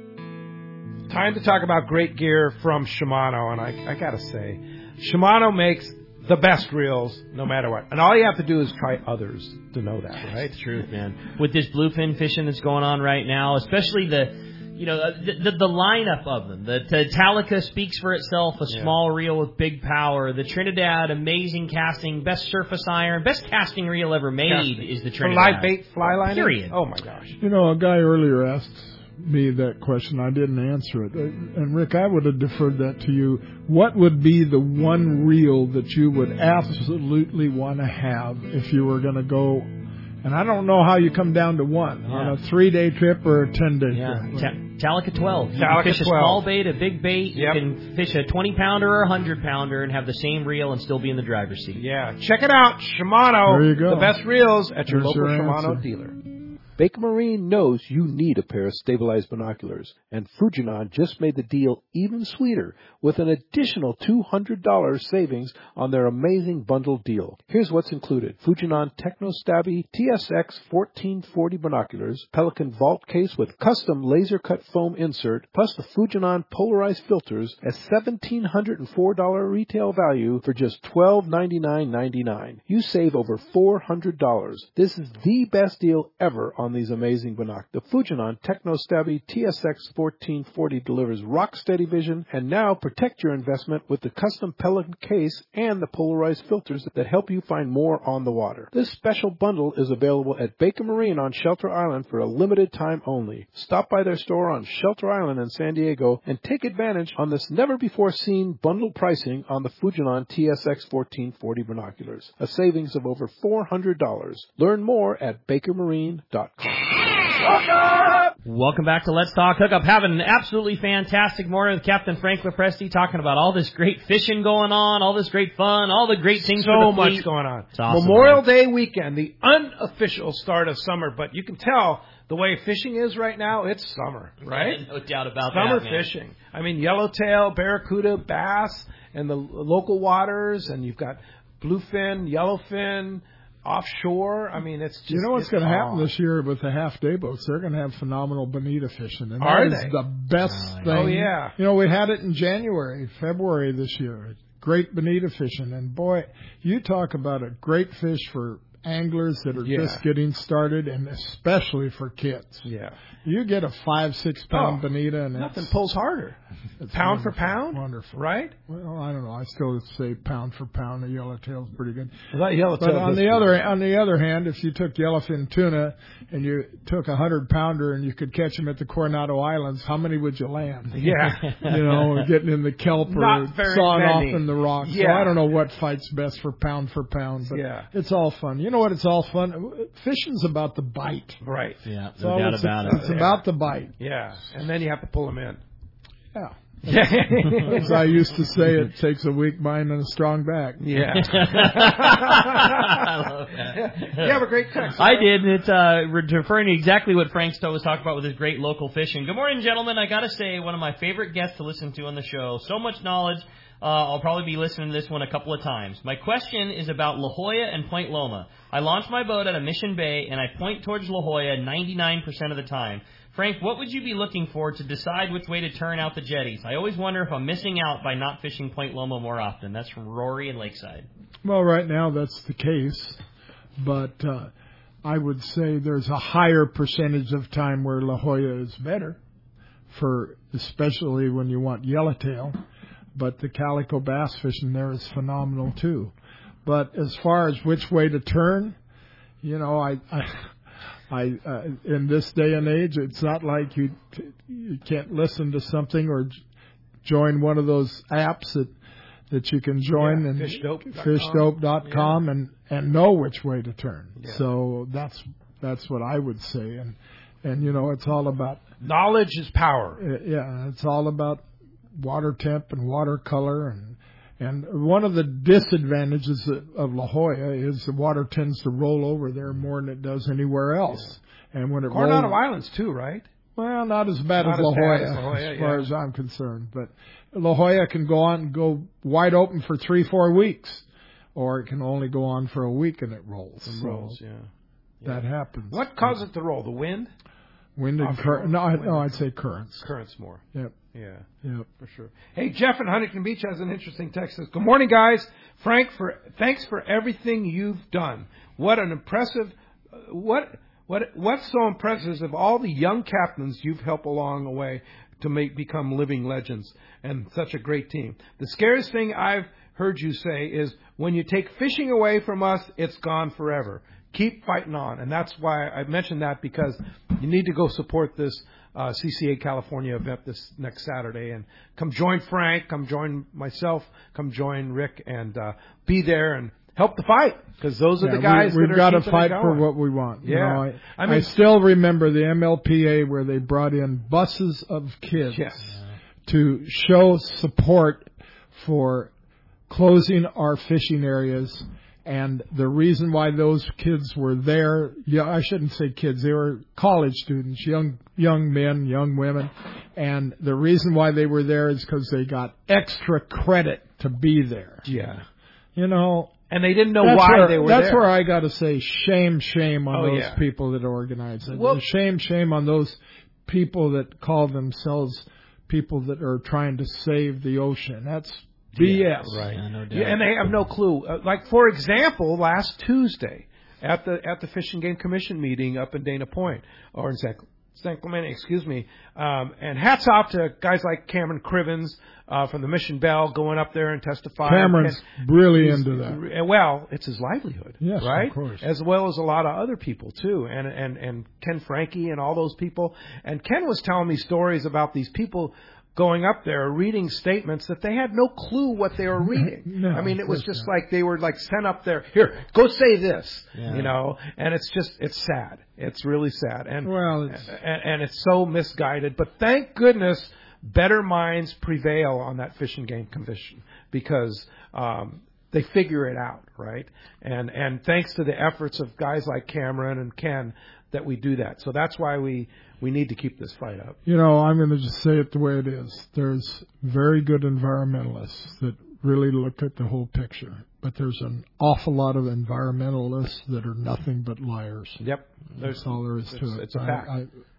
Time to talk about great gear from Shimano, and I, I gotta say, Shimano makes the best reels no matter what. And all you have to do is try others to know that, right? It's true, man. With this bluefin fishing that's going on right now, especially the, you know, the the, the lineup of them. The, the Talica speaks for itself, a Yeah. small reel with big power. The Trinidad, amazing casting, best surface iron, best casting reel ever made Casting. is the For Trinidad. live bait fly lining? Period. Oh, my gosh. You know, a guy earlier asked me that question. I didn't answer it. And, Rick, I would have deferred that to you. What would be the one reel that you would absolutely want to have if you were going to go? And I don't know how you come down to one, Yeah. on a three-day trip or a ten-day Yeah, trip. Ta- Talica twelve. You Talica can fish a twelve. small bait, a big bait. Yep. You can fish a twenty pounder or a one hundred pounder and have the same reel and still be in the driver's seat. Yeah, check it out. Shimano, There you go. the best reels at your There's local your Shimano answer. dealer. Baker Marine knows you need a pair of stabilized binoculars, and Fujinon just made the deal even sweeter with an additional two hundred dollars savings on their amazing bundle deal. Here's what's included. Fujinon Technostabby T S X fourteen forty binoculars, Pelican Vault case with custom laser cut foam insert, plus the Fujinon polarized filters at one thousand seven hundred four dollars retail value for just twelve ninety-nine ninety-nine. You save over four hundred dollars. This is the best deal ever on these amazing binoculars. The Fujinon Technostabby T S X fourteen forty delivers rock-steady vision, and now protect your investment with the custom Pelican case and the polarized filters that help you find more on the water. This special bundle is available at Baker Marine on Shelter Island for a limited time only. Stop by their store on Shelter Island in San Diego and take advantage on this never-before-seen bundle pricing on the Fujinon T S X fourteen forty binoculars, a savings of over four hundred dollars. Learn more at baker marine dot com. Welcome back to Let's Talk Hookup. Having an absolutely fantastic morning with Captain Frank LaPresti, talking about all this great fishing going on, all this great fun, all the great things for So the fleet. much going on. It's awesome, Memorial man. Day weekend, the unofficial start of summer, but you can tell the way fishing is right now, it's summer, right? No doubt about Summer that, man. fishing. I mean, yellowtail, barracuda, bass, and the local waters, and you've got bluefin, yellowfin, offshore. I mean, it's just... You know what's it's going to happen on. this year with the half-day boats? They're going to have phenomenal bonita fishing. And Are that is they? the best thing. Oh, yeah. You know, we had it in January, February this year. Great bonita fishing. And, boy, you talk about a great fish for anglers that are Yeah. just getting started, and especially for kids. Yeah. You get a five, six pound Oh, bonita, and Nothing it's, pulls harder. it's Pound for wonderful, pound? Wonderful. Right? Well, I don't know. I still say pound for pound. The yellowtail's pretty good. That yellowtail. But on the other on the other hand, if you took yellowfin tuna and you took a hundred pounder and you could catch them at the Coronado Islands, how many would you land? Yeah. You know, getting in the kelp or Not very sawing many. off in the rocks. So Yeah. I don't know what fights best for pound for pound, but Yeah. it's all fun. You know what? It's all fun. Fishing's about the bite. Right. Yeah, That's no all doubt it's, about it. It's about the bite. Yeah. And then you have to pull them in. Yeah. Yeah. As I used to say, it takes a weak mind and a strong back. Yeah. I love that. You have a great text. I did, and it's uh, referring to exactly what Frank Stowe was talking about with his great local fishing. Good morning, gentlemen. I got to say, one of my favorite guests to listen to on the show. So much knowledge. Uh, I'll probably be listening to this one a couple of times. My question is about La Jolla and Point Loma. I launched my boat out of Mission Bay, and I point towards La Jolla ninety-nine percent of the time. Frank, what would you be looking for to decide which way to turn out the jetties? I always wonder if I'm missing out by not fishing Point Loma more often. That's from Rory and Lakeside. Well, right now that's the case, but uh, I would say there's a higher percentage of time where La Jolla is better, for especially when you want yellowtail. But the calico bass fishing there is phenomenal too. But as far as which way to turn, you know, I. I I uh, in this day and age, it's not like you you can't listen to something or j- join one of those apps that that you can join Yeah, and fishdope dot com. fishdope dot com Yeah. and and know which way to turn. Yeah. So that's that's what I would say, and and you know it's all about Knowledge is power. uh, yeah, it's all about water temp and watercolor and. And one of the disadvantages of La Jolla is the water tends to roll over there more than it does anywhere else. Yeah. And when it Coronado rolls, Islands too, right? well, not as bad Not as as La bad Jolla, as La Jolla, as far yeah. as I'm concerned. But La Jolla can go on and go wide open for three, four weeks, or it can only go on for a week and it rolls. It So rolls, yeah. that happens. What causes it to roll? The wind? Wind and Off- current? No, I, wind. no, I'd say currents. Currents more. Yep. Yeah. Yep. For sure. Hey, Jeff in Huntington Beach has an interesting text. Says, good morning, guys. Frank, for thanks for everything you've done. What an impressive, uh, what what what's so impressive is of all the young captains you've helped along the way to make become living legends and such a great team. The scariest thing I've heard you say is when you take fishing away from us, it's gone forever. Keep fighting on, and that's why I mentioned that because you need to go support this uh, C C A California event this next Saturday, and come join Frank, come join myself, come join Rick, and uh, be there and help the fight because those are Yeah, the guys we, that we've are got to keeping fight it for going. what we want. You Yeah. know, I, I mean- I still remember the M L P A where they brought in buses of kids Yes. to show support for closing our fishing areas. And the reason why those kids were there, yeah, I shouldn't say kids, they were college students, young young men, young women. And the reason why they were there is because they got extra credit to be there. Yeah, You know, and they didn't know that's why where, they were that's there. where I got to say shame, shame on Oh, those yeah. people that organize it. Well- shame, shame on those people that call themselves people that are trying to save the ocean. That's B S. right. Yeah, no doubt. Yeah, and they have no clue. Uh, like for example, last Tuesday at the at the Fish and Game Commission meeting up in Dana Point or in San, San Clemente, excuse me. Um, and hats off to guys like Cameron Crivens uh, from the Mission Bell going up there and testifying. Cameron's And really he's- into that. Well, it's his livelihood, Yes, of right? course. As well as a lot of other people too, and and and Ken Frankie and all those people. And Ken was telling me stories about these people going up there reading statements that they had no clue what they were reading. No, I mean, it of was course just not. like they were like sent up there. Here, go say this, Yeah. you know. And it's just it's sad. It's really sad, and Well, it's- and, and it's so misguided. But thank goodness, better minds prevail on that Fish and Game Commission because um, they figure it out, right? And and thanks to the efforts of guys like Cameron and Ken that we do that. So that's why we we need to keep this fight up. You know, I'm going to just say it the way it is. There's very good environmentalists that really look at the whole picture, but there's an awful lot of environmentalists that are nothing but liars. Yep. There's That's all there is to it's- it. it's a I- fact. I,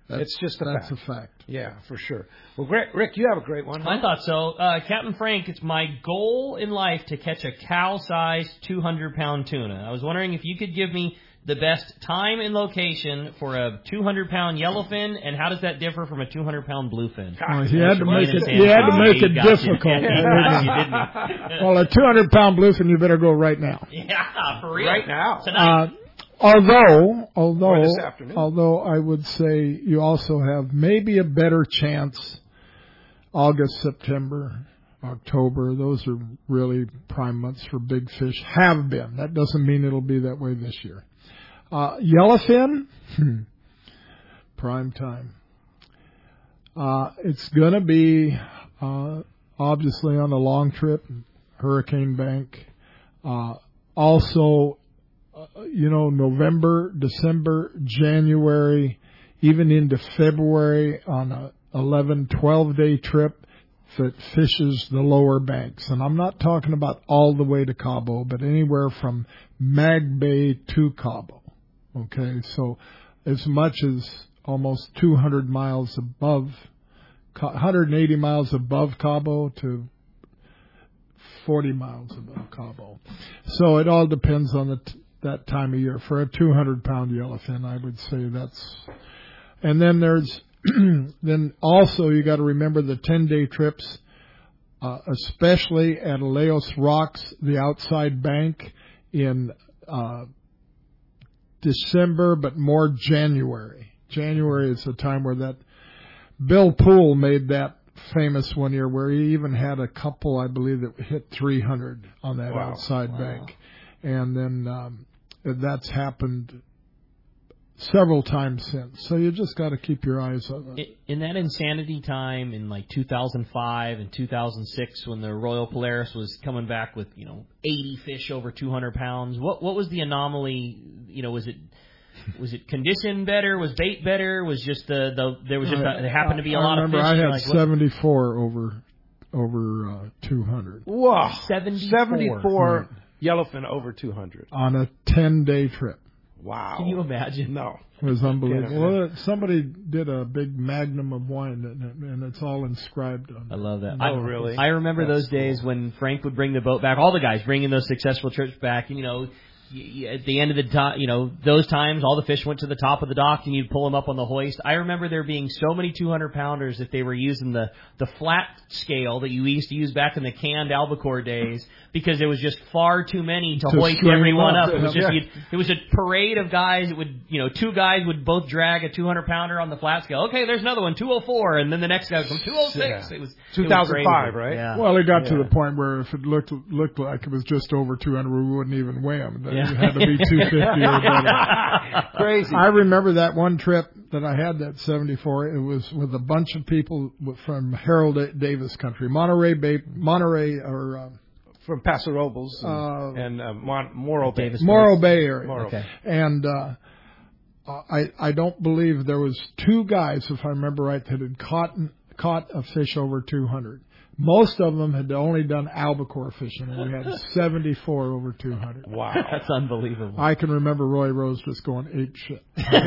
That's, it's just a that's fact. a fact. Yeah, for sure. Well, Rick, Rick, you have a great one. Huh? I thought so. Uh, Captain Frank, it's my goal in life to catch a cow-sized two hundred pound tuna. I was wondering if you could give me the best time and location for a two hundred pound yellowfin, and how does that differ from a two hundred pound bluefin? Well, he had to make it, He he had to make it gotcha. difficult. You didn't. Well, a two hundred pound bluefin, you better go right now. Yeah, for real. Right now. Tonight. Uh, although, although, Or this afternoon. although I would say you also have maybe a better chance August, September, October. Those are really prime months for big fish. Have been. That doesn't mean it'll be that way this year. Uh, yellowfin, prime time. Uh, it's going to be uh, obviously on a long trip, Hurricane Bank. Uh, also, uh, you know, November, December, January, even into February on a eleven, twelve day trip that fishes the lower banks. And I'm not talking about all the way to Cabo, but anywhere from Mag Bay to Cabo. Okay, so as much as almost two hundred miles above, one hundred eighty miles above Cabo to forty miles above Cabo. So it all depends on the t- that time of year. For a two hundred pound yellowfin, I would say that's. And then there's then also you got to remember the ten day trips, uh, especially at Laos Rocks, the outside bank in uh, December, but more January. January is the time where that Bill Poole made that famous one year where he even had a couple, I believe, that hit three hundred on that Wow. outside Wow. bank. And then um, that's happened several times since. So you just got to keep your eyes on it. In that insanity time in like two thousand five and two thousand six when the Royal Polaris was coming back with, you know, eighty fish over two hundred pounds, what what was the anomaly? You know, was it was it condition better? Was bait better? Was just the, the there was just a, there happened to be a I lot of remember fish? I had like, what- seventy-four over over uh, two hundred Whoa. seventy-four. seventy-four yellowfin over two hundred. on a ten day trip. Wow. Can you imagine? No. It was unbelievable. Yeah. Well, somebody did a big magnum of wine, and, and it's all inscribed on I it. love that. Oh, I, really? I remember That's those days when Frank would bring the boat back. All the guys bringing those successful trips back, and you know, y- y- at the end of the time, you know, those times, all the fish went to the top of the dock, and you'd pull them up on the hoist. I remember there being so many two hundred pounders that they were using the the flat scale that you used to use back in the canned albacore days, because there was just far too many to, To hoist string everyone up. up. It was just Yeah. you'd, it was a parade of guys. It would, you know, two guys would both drag a two hundred pounder on the flat scale. Okay, there's another one, two oh four, and then the next guy from two oh six. Yeah. It was two thousand five, it was crazy. right? Yeah. Well, it got Yeah. to the point where if it looked looked like it was just over two hundred, we wouldn't even weigh them. Yeah. It had to be two fifty or better. Crazy. I remember that one trip that I had, that seventy-four. It was with a bunch of people from Harold Davis country, Monterey Bay, Monterey or uh, From Paso Robles and, Uh, and uh, Mon- Morro Bay. Davis. Morro Bay area. Morro. Okay. And uh, I I don't believe there was two guys, if I remember right, that had caught caught a fish over two hundred. Most of them had only done albacore fishing, and we had seventy-four over two hundred. Wow. That's unbelievable. I can remember Roy Rose just going ape shit.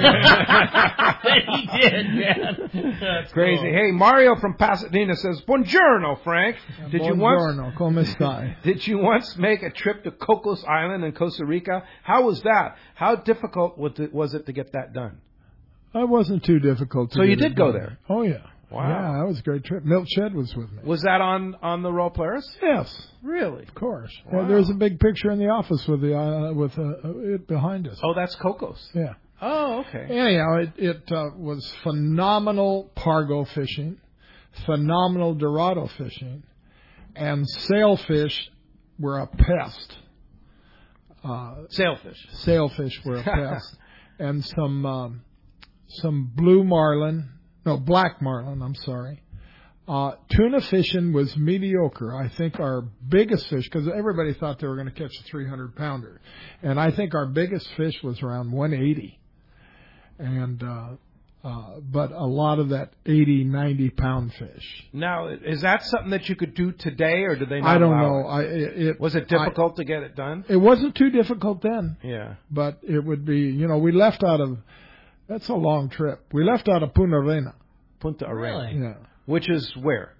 He did, man. That's Crazy. cool. Hey, Mario from Pasadena says, "Buongiorno, Frank. Did you once Buongiorno, come stai? did you once make a trip to Cocos Island in Costa Rica? How was that? How difficult was it, was it to get that done?" It wasn't too difficult. To So you get it did go done. there? Oh yeah. Wow. Yeah, that was a great trip. Milt Shedd was with me. Was that on on the Royal Polaris? Yes, Really? of course. Wow. Yeah, there's a big picture in the office with the uh, with uh, it behind us. Oh, that's Cocos. Yeah. Oh, okay. Anyhow, it, it uh, was phenomenal pargo fishing, phenomenal Dorado fishing, and sailfish were a pest. Uh, Sailfish. sailfish were a pest, and some um, some blue marlin, no black marlin. I'm sorry. Uh, tuna fishing was mediocre. I think our biggest fish, because everybody thought they were going to catch a three hundred pounder, and I think our biggest fish was around one eighty. And uh, uh, but a lot of that eighty, ninety pound fish. Now, is that something that you could do today, or did they not I don't allow know. it? I it, it Was it difficult to get it done? I, it wasn't too difficult then, Yeah. but it would be. You know, we left out of That's a long trip. We left out of Punta Arena. Punta Arena. Really? Yeah. Which is where?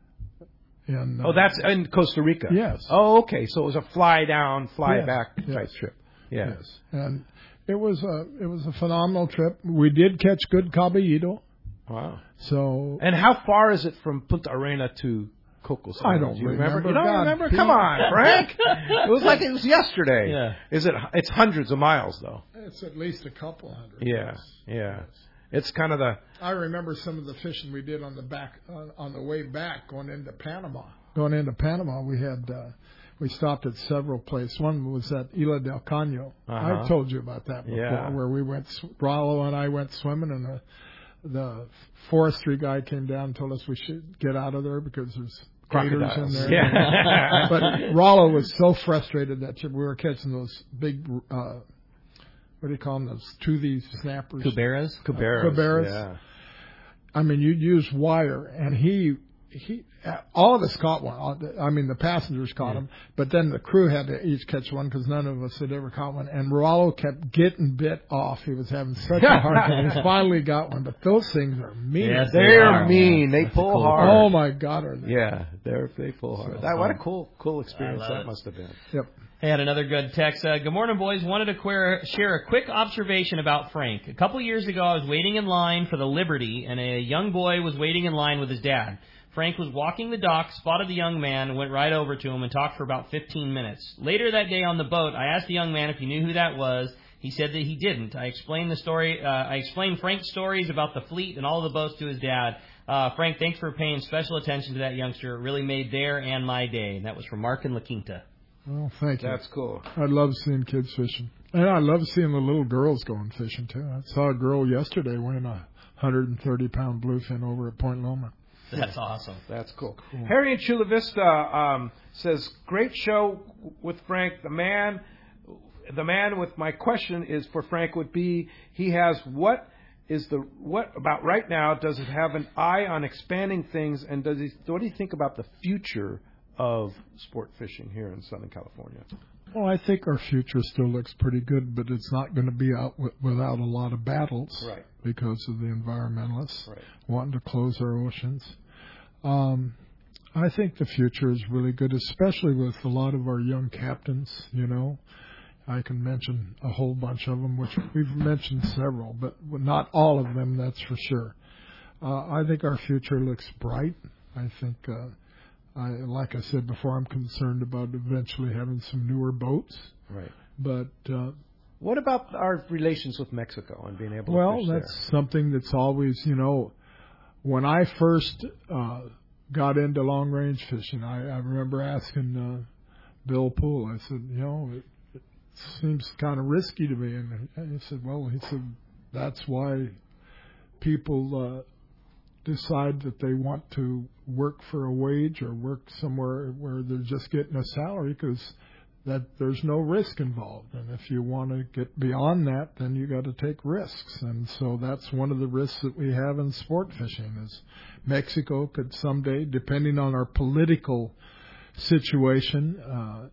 And, uh, Oh, that's in Costa Rica. Yes. Oh, okay. So it was a fly down, fly Yes, back yes. type trip. Yeah. Yes. And it was a it was a phenomenal trip. We did catch good caballito. Wow. So And how far is it from Punta Arena to Cocos? I don't Do you remember. remember. You don't God, remember? Pete. Come on, Frank. It was like it was yesterday. Yeah. Is it? It's hundreds of miles though. it's at least a couple hundred. Yeah. Yeah. It's kind of the. I remember some of the fishing we did on the back on, on the way back going into Panama. Going into Panama, we had uh, we stopped at several places. One was at Isla del Caño. Uh-huh. I've told you about that before, Yeah. where we went. Rollo and I went swimming, and the the forestry guy came down and told us we should get out of there because there's gators in Crocodiles. there. Yeah. But Rollo was so frustrated that we were catching those big. Uh, what do you call them? Those toothy snappers. Cuberas? Cabarrus. Cabarrus. Yeah. I mean, you'd use wire, and he he all of us caught one. I mean, the passengers caught them, but then the crew had to each catch one because none of us had ever caught one. And Rollo kept getting bit off. He was having such a hard time. He finally got one, but those things are mean. Yes, they They're are. mean. They That's pull cool. hard. Oh my God, are they? Yeah, they're they pull hard. That, what a cool cool experience I love that it. must have been. Yep. Hey, had another good text. Uh, good morning, boys. Wanted to queer, share a quick observation about Frank. A couple years ago, I was waiting in line for the Liberty, and a young boy was waiting in line with his dad. Frank was walking the dock, spotted the young man, went right over to him and talked for about fifteen minutes. Later that day on the boat, I asked the young man if he knew who that was. He said that he didn't. I explained the story. Uh, I explained Frank's stories about the fleet and all the boats to his dad. Uh, Frank, thanks for paying special attention to that youngster. It really made their and my day. And that was from Mark in La Quinta. Well, thank you. That's cool. I love seeing kids fishing, and I love seeing the little girls going fishing too. I saw a girl yesterday winning a one hundred thirty pound bluefin over at Point Loma. That's awesome. That's cool. Cool. Harry in Chula Vista um, says, "Great show with Frank. The man, the man with my question is for Frank would be he has what is the what about right now? Does it have an eye on expanding things? And does he? What do you think about the future of sport fishing here in Southern California?" Well, I think our future still looks pretty good, but it's not going to be out w- without a lot of battles Right. because of the environmentalists Right. wanting to close our oceans. Um, I think the future is really good, especially with a lot of our young captains, you know. I can mention a whole bunch of them, which we've mentioned several, but not all of them, that's for sure. Uh, I think our future looks bright. I think, uh, I, like I said before, I'm concerned about eventually having some newer boats. Right. But, uh, What about our relations with Mexico and being able well, to fish that's something that's always, you know, when I first uh, got into long range fishing, I, I remember asking uh, Bill Poole, I said, you know, it, it seems kind of risky to me. And he said, well, he said, that's why people uh, decide that they want to work for a wage or work somewhere where they're just getting a salary because that there's no risk involved. And if you want to get beyond that, then you got to take risks. And so that's one of the risks that we have in sport fishing is Mexico could someday, depending on our political situation, uh,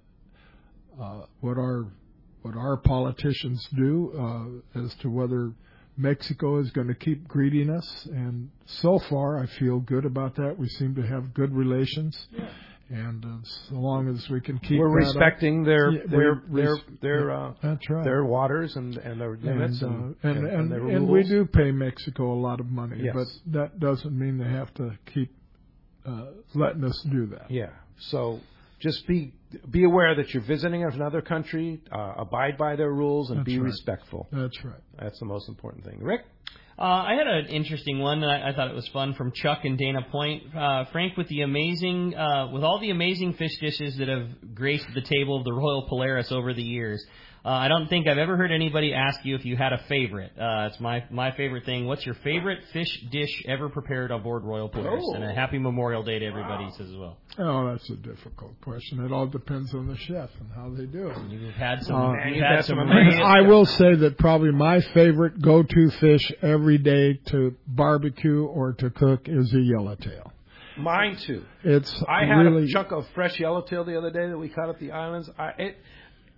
uh, what our what our politicians do uh, as to whether Mexico is going to keep greeting us. And so far, I feel good about that. We seem to have good relations. Yeah. And uh, so long as we can keep, we're that respecting up, their yeah, their we, their res- their uh, that's right. their waters and and their limits and and uh, and, and, and, and their and rules. we do pay Mexico a lot of money, Yes. but that doesn't mean they have to keep uh, letting us do that. Yeah. So just be be aware that you're visiting another country, uh, abide by their rules, and That's be right. respectful. That's right. That's the most important thing. Rick? Uh, I had an interesting one, and I, I thought it was fun from Chuck and Dana Point. Uh, Frank, with the amazing, uh, with all the amazing fish dishes that have graced the table of the Royal Polaris over the years, uh, I don't think I've ever heard anybody ask you if you had a favorite. Uh, it's my my favorite thing. What's your favorite fish dish ever prepared on board Royal Polaris? Oh. And a happy Memorial Day to everybody, he says as well. Oh, that's a difficult question. It all depends on the chef and how they do it. You've had some. Uh, you've you've had had some. some really- amazing- I will say that probably my favorite go-to fish every day to barbecue or to cook is a yellowtail. Mine too. It's I had really a chunk of fresh yellowtail the other day that we caught at the islands. I, it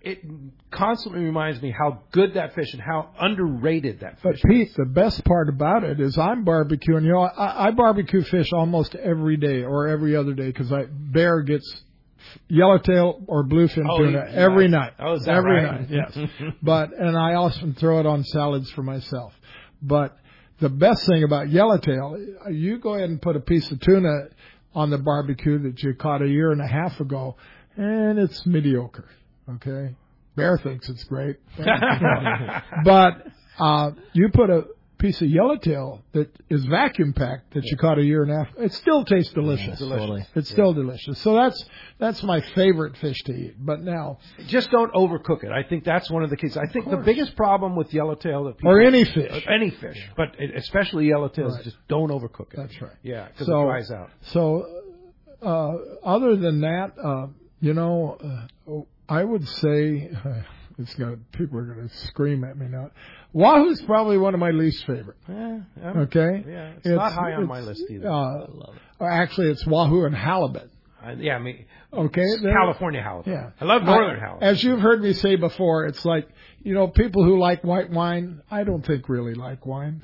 it constantly reminds me how good that fish and how underrated that But fish Pete, is. the best part about it is I'm barbecuing. You know, I, I barbecue fish almost every day or every other day because I Bear gets yellowtail or bluefin Oh, tuna he- every nice. night. Oh, is that every right? night, yes. But and I often throw it on salads for myself. But the best thing about yellowtail, you go ahead and put a piece of tuna on the barbecue that you caught a year and a half ago, and it's mediocre. Okay, Bear thinks it's great, but uh, you put a piece of yellowtail that is vacuum packed that you caught a year and a half, it still tastes delicious. Yeah, totally. It's still delicious. So that's that's my favorite fish to eat. But now, Just don't overcook it. I think that's one of the keys. I think the biggest problem with yellowtail that people, or any fish. any fish, but especially yellowtail, Right. is just don't overcook it. That's right. Yeah, because So- it dries out. So, uh, other than that, uh, you know, uh, I would say uh, it's gonna people are gonna scream at me now. Wahoo's probably one of my least favorite. Yeah, I'm- Okay, yeah, it's, not high on my it's, list either. Uh, actually, it's wahoo and halibut. Uh, yeah, I mean, Okay, they're- California halibut. Yeah, I love northern I- halibut. As you've heard me say before, it's like, you know, people who like white wine, I don't think really like wine.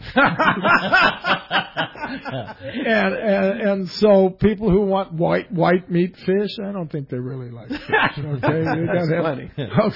and, and and so people who want white white meat fish, I don't think they really like fish. Okay, you gotta have- funny.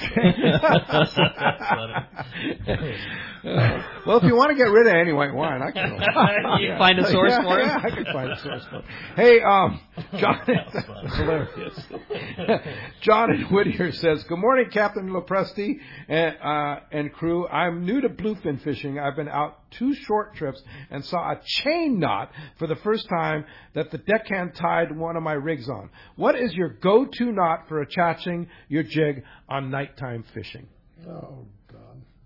Okay. Well, if you want to get rid of any white wine, I can. You can find a source yeah, for it? Yeah, I can find a source for it. Hey, um, John, that's hilarious. John in Whittier says, "Good morning, Captain Lopresti and uh, and crew. I'm new to bluefin fishing. I've been out two short trips and saw a chain knot for the first time that the deckhand tied one of my rigs on. What is your go-to knot for attaching your jig on nighttime fishing?" Oh God.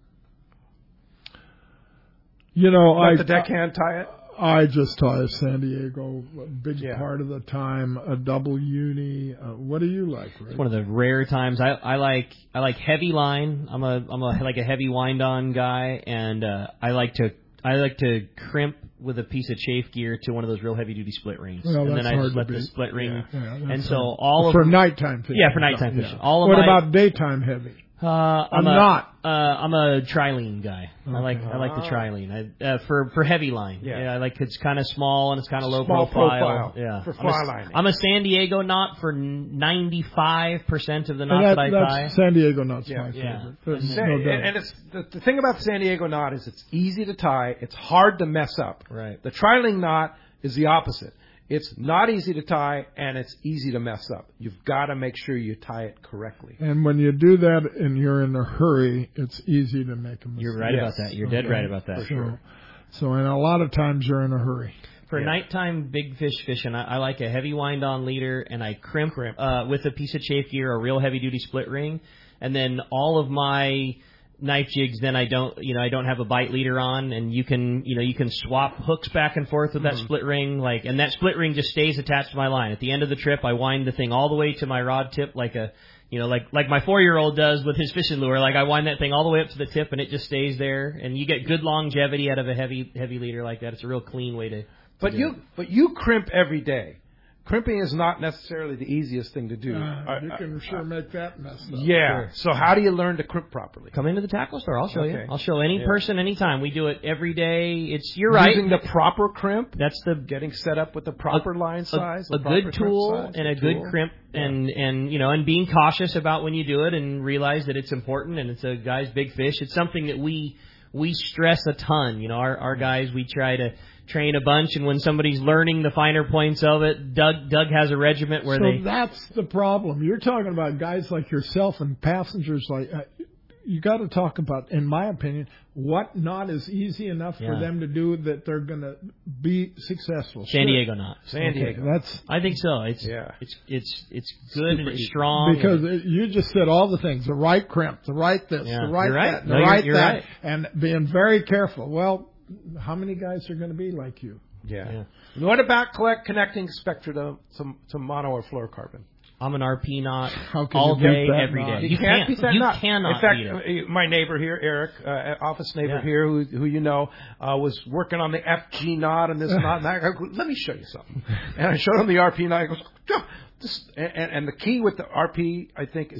You know, Let I the deckhand tie it. I just tie a San Diego a big Yeah. part of the time, a double uni. Uh, what do you like, Rick? It's one of the rare times I, I like I like heavy line. I'm a I'm a like a heavy wind on guy, and uh, I like to I like to crimp with a piece of chafe gear to one of those real heavy duty split rings, Well, and that's then I hard just to let the beat. split ring. Yeah, yeah, that's and so hard. all of for nighttime fishing. yeah for nighttime Yeah. fishing. All of What my, about daytime heavy? Uh, I'm A a, knot. Uh, I'm a trilene guy. I Okay. like I like the Ah. trilene. I, uh, for for heavy line. Yeah. I like it's kind of small and it's kind of low Small profile. profile Yeah. for I'm a- fly lining. I'm a San Diego knot for ninety-five percent of the knots And that, that, I that's tie. San Diego nuts, Yeah. my Yeah. favorite. There's San- no and, doubt. and it's the, the thing about the San Diego knot is it's easy to tie. It's hard to mess up. Right. The triling knot is the opposite. It's not easy to tie and it's easy to mess up. You've got to make sure you tie it correctly. And when you do that and you're in a hurry, it's easy to make a mistake. You're right Yes. about that. You're dead Okay. right about that. So, so, and a lot of times you're in a hurry. For Yeah. nighttime big fish fishing, I, I like a heavy wind on leader, and I crimp, Uh, with a piece of chafe gear, a real heavy duty split ring, and then all of my knife jigs. Then I don't, you know, I don't have a bite leader on, and you can, you know, you can swap hooks back and forth with that Mm-hmm. split ring, like, and that split ring just stays attached to my line. At the end of the trip, I wind the thing all the way to my rod tip, like a, you know, like like my four year old does with his fishing lure. Like I wind that thing all the way up to the tip, and it just stays there, and you get good longevity out of a heavy heavy leader like that. It's a real clean way to. But you but you crimp every day. Crimping is not necessarily the easiest thing to do. Uh, I- you I- can sure make that mess up. yeah. So how do you learn to crimp properly? Come into the tackle store. I'll show Okay. you. I'll show any Yeah. person anytime. We do it every day. It's you're right. Using the proper crimp, That's the getting set up with the proper line a, size, a the proper good crimp tool size, and a the good tool. crimp, and and you know, and being cautious about when you do it, and realize that it's important and it's a guy's big fish. It's something that we we stress a ton. You know, our our guys, we try to train a bunch, and when somebody's learning the finer points of it, Doug Doug has a regiment where so they. that's the problem. You're talking about guys like yourself and passengers like uh, you got to talk about, in my opinion, what knot is easy enough for Yeah. them to do that they're going to be successful. San Sure. Diego knot. San Okay, Diego. that's I think so. It's Yeah. it's it's it's good Super and it's easy. strong. because and- it, you just said all the things: the right crimp, the right this, Yeah. the right You're right. that, No, the you're- right you're that, right. and being very careful. Well, how many guys are going to be like you? Yeah. Yeah. And what about collect connecting spectra to to, to mono or fluorocarbon? I'm an R P knot How can all you beat day, that every knot? day. You, can't beat that you knot. cannot In fact, beat it. uh, my neighbor here, Eric, uh, office neighbor Yeah. here, who, who you know, uh, was working on the F G knot and this knot and that. I go, let me show you something. And I showed him the R P knot. He goes, "Oh, this," and, and the key with the R P, I think, is that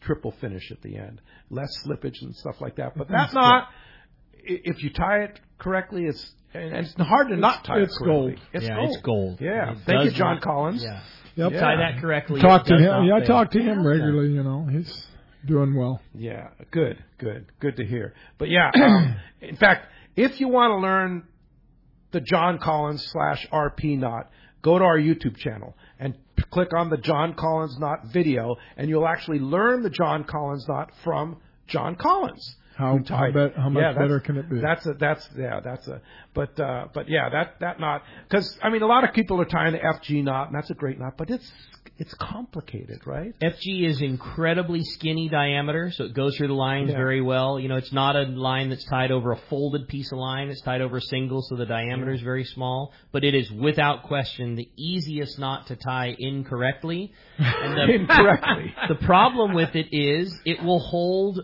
triple finish at the end, less slippage and stuff like that. But that knot, if you tie it correctly, it's and it's hard to not tie it's it correctly. Gold. It's yeah, gold. It's gold. Yeah. It Thank you, does John not- Collins. Yeah. Yep. Yeah. Tie that correctly. Talk it to does him. not Yeah, I fail. talk to him regularly. You know, he's doing well. Yeah, good, good, good to hear. But yeah, um, in fact, if you want to learn the John Collins slash R P knot, go to our YouTube channel and p- click on the John Collins knot video, and you'll actually learn the John Collins knot from John Collins. How who tied- how, bet, how much yeah, that's- better can it be? That's a that's yeah that's a but uh, but yeah that that knot, because I mean a lot of people are tying the F G knot, and that's a great knot, but it's it's complicated, right? F G is incredibly skinny diameter, so it goes through the lines Yeah. very well. You know, it's not a line that's tied over a folded piece of line. It's tied over a single, so the diameter is very small. But it is, without question, the easiest knot to tie incorrectly. And the, Incorrectly. The problem with it is it will hold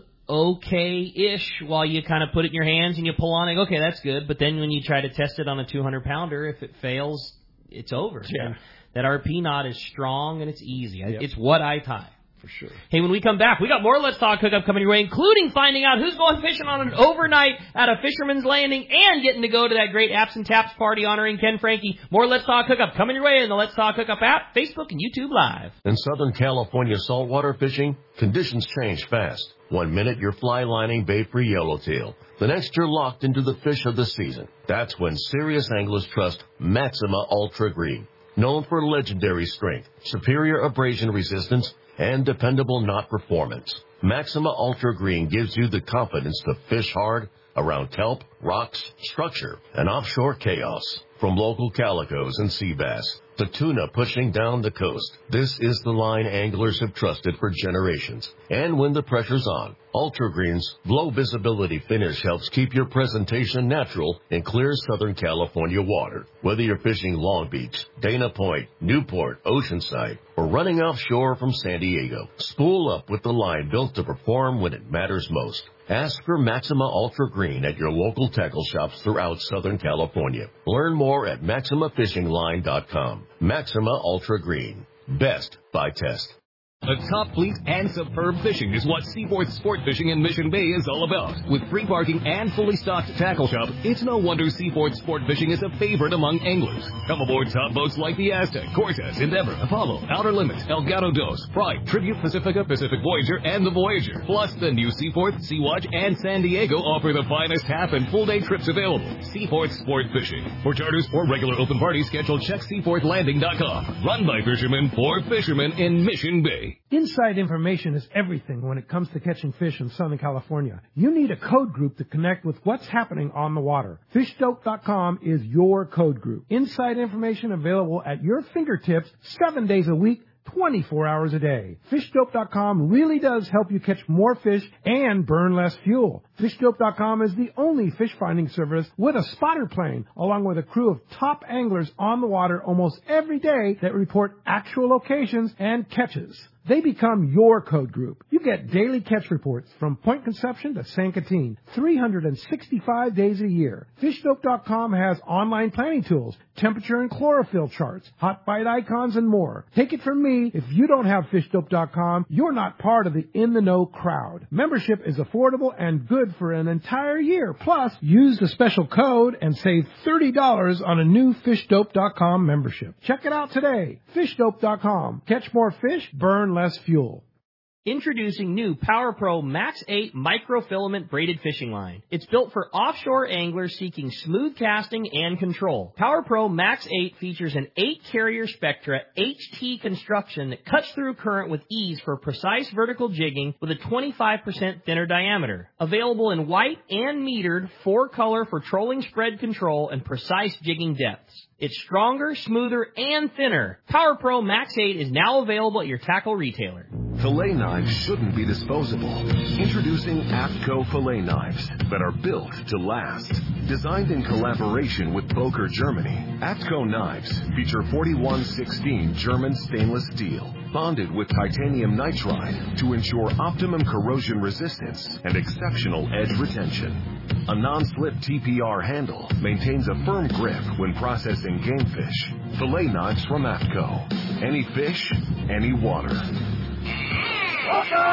okay-ish while you kind of put it in your hands and you pull on it. Okay, that's good. But then when you try to test it on a two hundred pounder, if it fails, it's over. Yeah. And that R P knot is strong and it's easy. Yep. It's what I tie. For sure. Hey, when we come back, we got more Let's Talk Hookup coming your way, including finding out who's going fishing on an overnight at a Fisherman's Landing and getting to go to that great Apps and Taps party honoring Ken Frankie. More Let's Talk Hookup coming your way in the Let's Talk Hookup app, Facebook, and YouTube Live. In Southern California saltwater fishing, conditions change fast. One minute you're fly lining bait-free yellowtail. The next you're locked into the fish of the season. That's when serious anglers trust Maxima Ultra Green. Known for legendary strength, superior abrasion resistance, and dependable knot performance, Maxima Ultra Green gives you the confidence to fish hard around kelp, rocks, structure, and offshore chaos. From local calicos and sea bass to tuna pushing down the coast, this is the line anglers have trusted for generations. And when the pressure's on, Ultra Green's low visibility finish helps keep your presentation natural in clear Southern California water. Whether you're fishing Long Beach, Dana Point, Newport, Oceanside, or running offshore from San Diego, spool up with the line built to perform when it matters most. Ask for Maxima Ultra Green at your local tackle shops throughout Southern California. Learn more at maxima fishing line dot com. Maxima Ultra Green. Best by test. A top fleet and superb fishing is what Seaforth Sport Fishing in Mission Bay is all about. With free parking and fully stocked tackle shop, it's no wonder Seaforth Sport Fishing is a favorite among anglers. Come aboard top boats like the Aztec, Cortez, Endeavor, Apollo, Outer Limits, El Gato Dos, Pride, Tribute Pacifica, Pacific Voyager, and the Voyager. Plus, the new Seaforth, Sea-Watch, and San Diego offer the finest half and full day trips available. Seaforth Sport Fishing. For charters or regular open parties, schedule check seaforth landing dot com. Run by fishermen for fishermen in Mission Bay. Inside information is everything when it comes to catching fish in Southern California. You need a code group to connect with what's happening on the water. fish dope dot com is your code group. Inside information available at your fingertips seven days a week, twenty-four hours a day. fish dope dot com really does help you catch more fish and burn less fuel. fish dope dot com is the only fish finding service with a spotter plane, along with a crew of top anglers on the water almost every day that report actual locations and catches. They become your code group. You get daily catch reports from Point Conception to San Catine, three hundred sixty-five days a year. fish dope dot com has online planning tools, temperature and chlorophyll charts, hot bite icons, and more. Take it from me, if you don't have fish dope dot com, you're not part of the in-the-know crowd. Membership is affordable and good for an entire year. Plus, use the special code and save thirty dollars on a new fish dope dot com membership. Check it out today. fish dope dot com. Catch more fish, burn less fuel. Introducing new PowerPro Max eight microfilament braided fishing line. It's built for offshore anglers seeking smooth casting and control. PowerPro Max eight features an eight carrier Spectra H T construction that cuts through current with ease for precise vertical jigging with a twenty-five percent thinner diameter. Available in white and metered four color for trolling spread control and precise jigging depths. It's stronger, smoother, and thinner. PowerPro Max eight is now available at your tackle retailer. Fillet knives shouldn't be disposable. Introducing APTCO fillet knives that are built to last. Designed in collaboration with Boker, Germany, APTCO knives feature forty-one sixteen German stainless steel, bonded with titanium nitride to ensure optimum corrosion resistance and exceptional edge retention. A non-slip T P R handle maintains a firm grip when processing game fish. Fillet knives from APTCO. Any fish, any water. Hook up!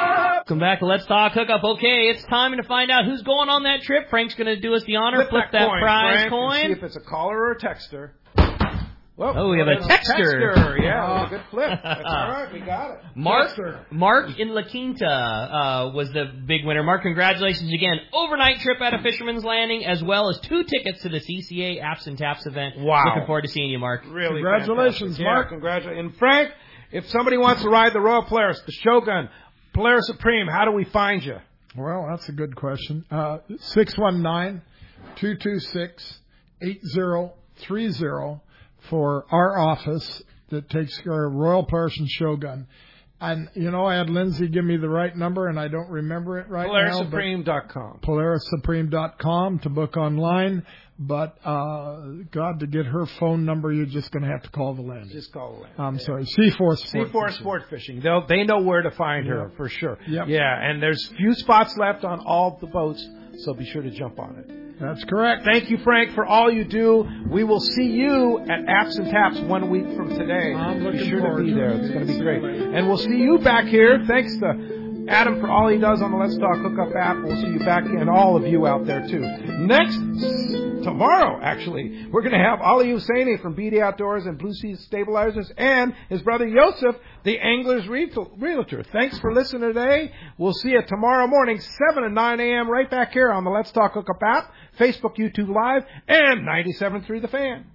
Welcome back to Let's Talk Hookup. Okay, it's time to find out who's going on that trip. Frank's going to do us the honor. Flip, Flip that, that coin, prize Frank, coin. And see if it's a caller or a texter. Whoa, oh, we have a texter. texter. Yeah, oh. Good flip. That's all right. We got it. Mark, texter. Mark in La Quinta uh, was the big winner. Mark, congratulations again. Overnight trip at a Fisherman's Landing, as well as two tickets to the C C A Apps and Taps event. Wow. Looking forward to seeing you, Mark. Really Congratulations, fantastic. Mark. Yeah, congratulations. And Frank, if somebody wants to ride the Royal Polaris, the Shogun, Polaris Supreme, how do we find you? Well, that's a good question. Uh, six one nine, two two six, eight zero three zero for our office that takes care of Royal Polaris and Shogun. And, you know, I had Lindsay give me the right number, and I don't remember it right Polaris now. Supreme dot com. Polaris Supreme dot com to book online. But, uh, God, to get her phone number, you're just going to have to call the landing. Just call the landing. I'm yeah. sorry, C four Sport C four Fishing. Sport Fishing. They'll, they know where to find her, Yep. for sure. Yep. Yeah, and there's few spots left on all the boats, so be sure to jump on it. That's correct. Thank you, Frank, for all you do. We will see you at Apps and Taps one week from today. I'm looking be sure forward to be to there. it. It's going to be See great. you later. And we'll see you back here. Thanks to Adam for all he does on the Let's Talk Hookup app. We'll see you back, and all of you out there, too. Next, tomorrow, actually, we're going to have Ali Husseini from B D Outdoors and Blue Sea Stabilizers and his brother Yosef, the Angler's Realtor. Thanks for listening today. We'll see you tomorrow morning, seven and nine a.m. right back here on the Let's Talk Hookup app, Facebook, YouTube Live, and ninety-seven point three The Fan.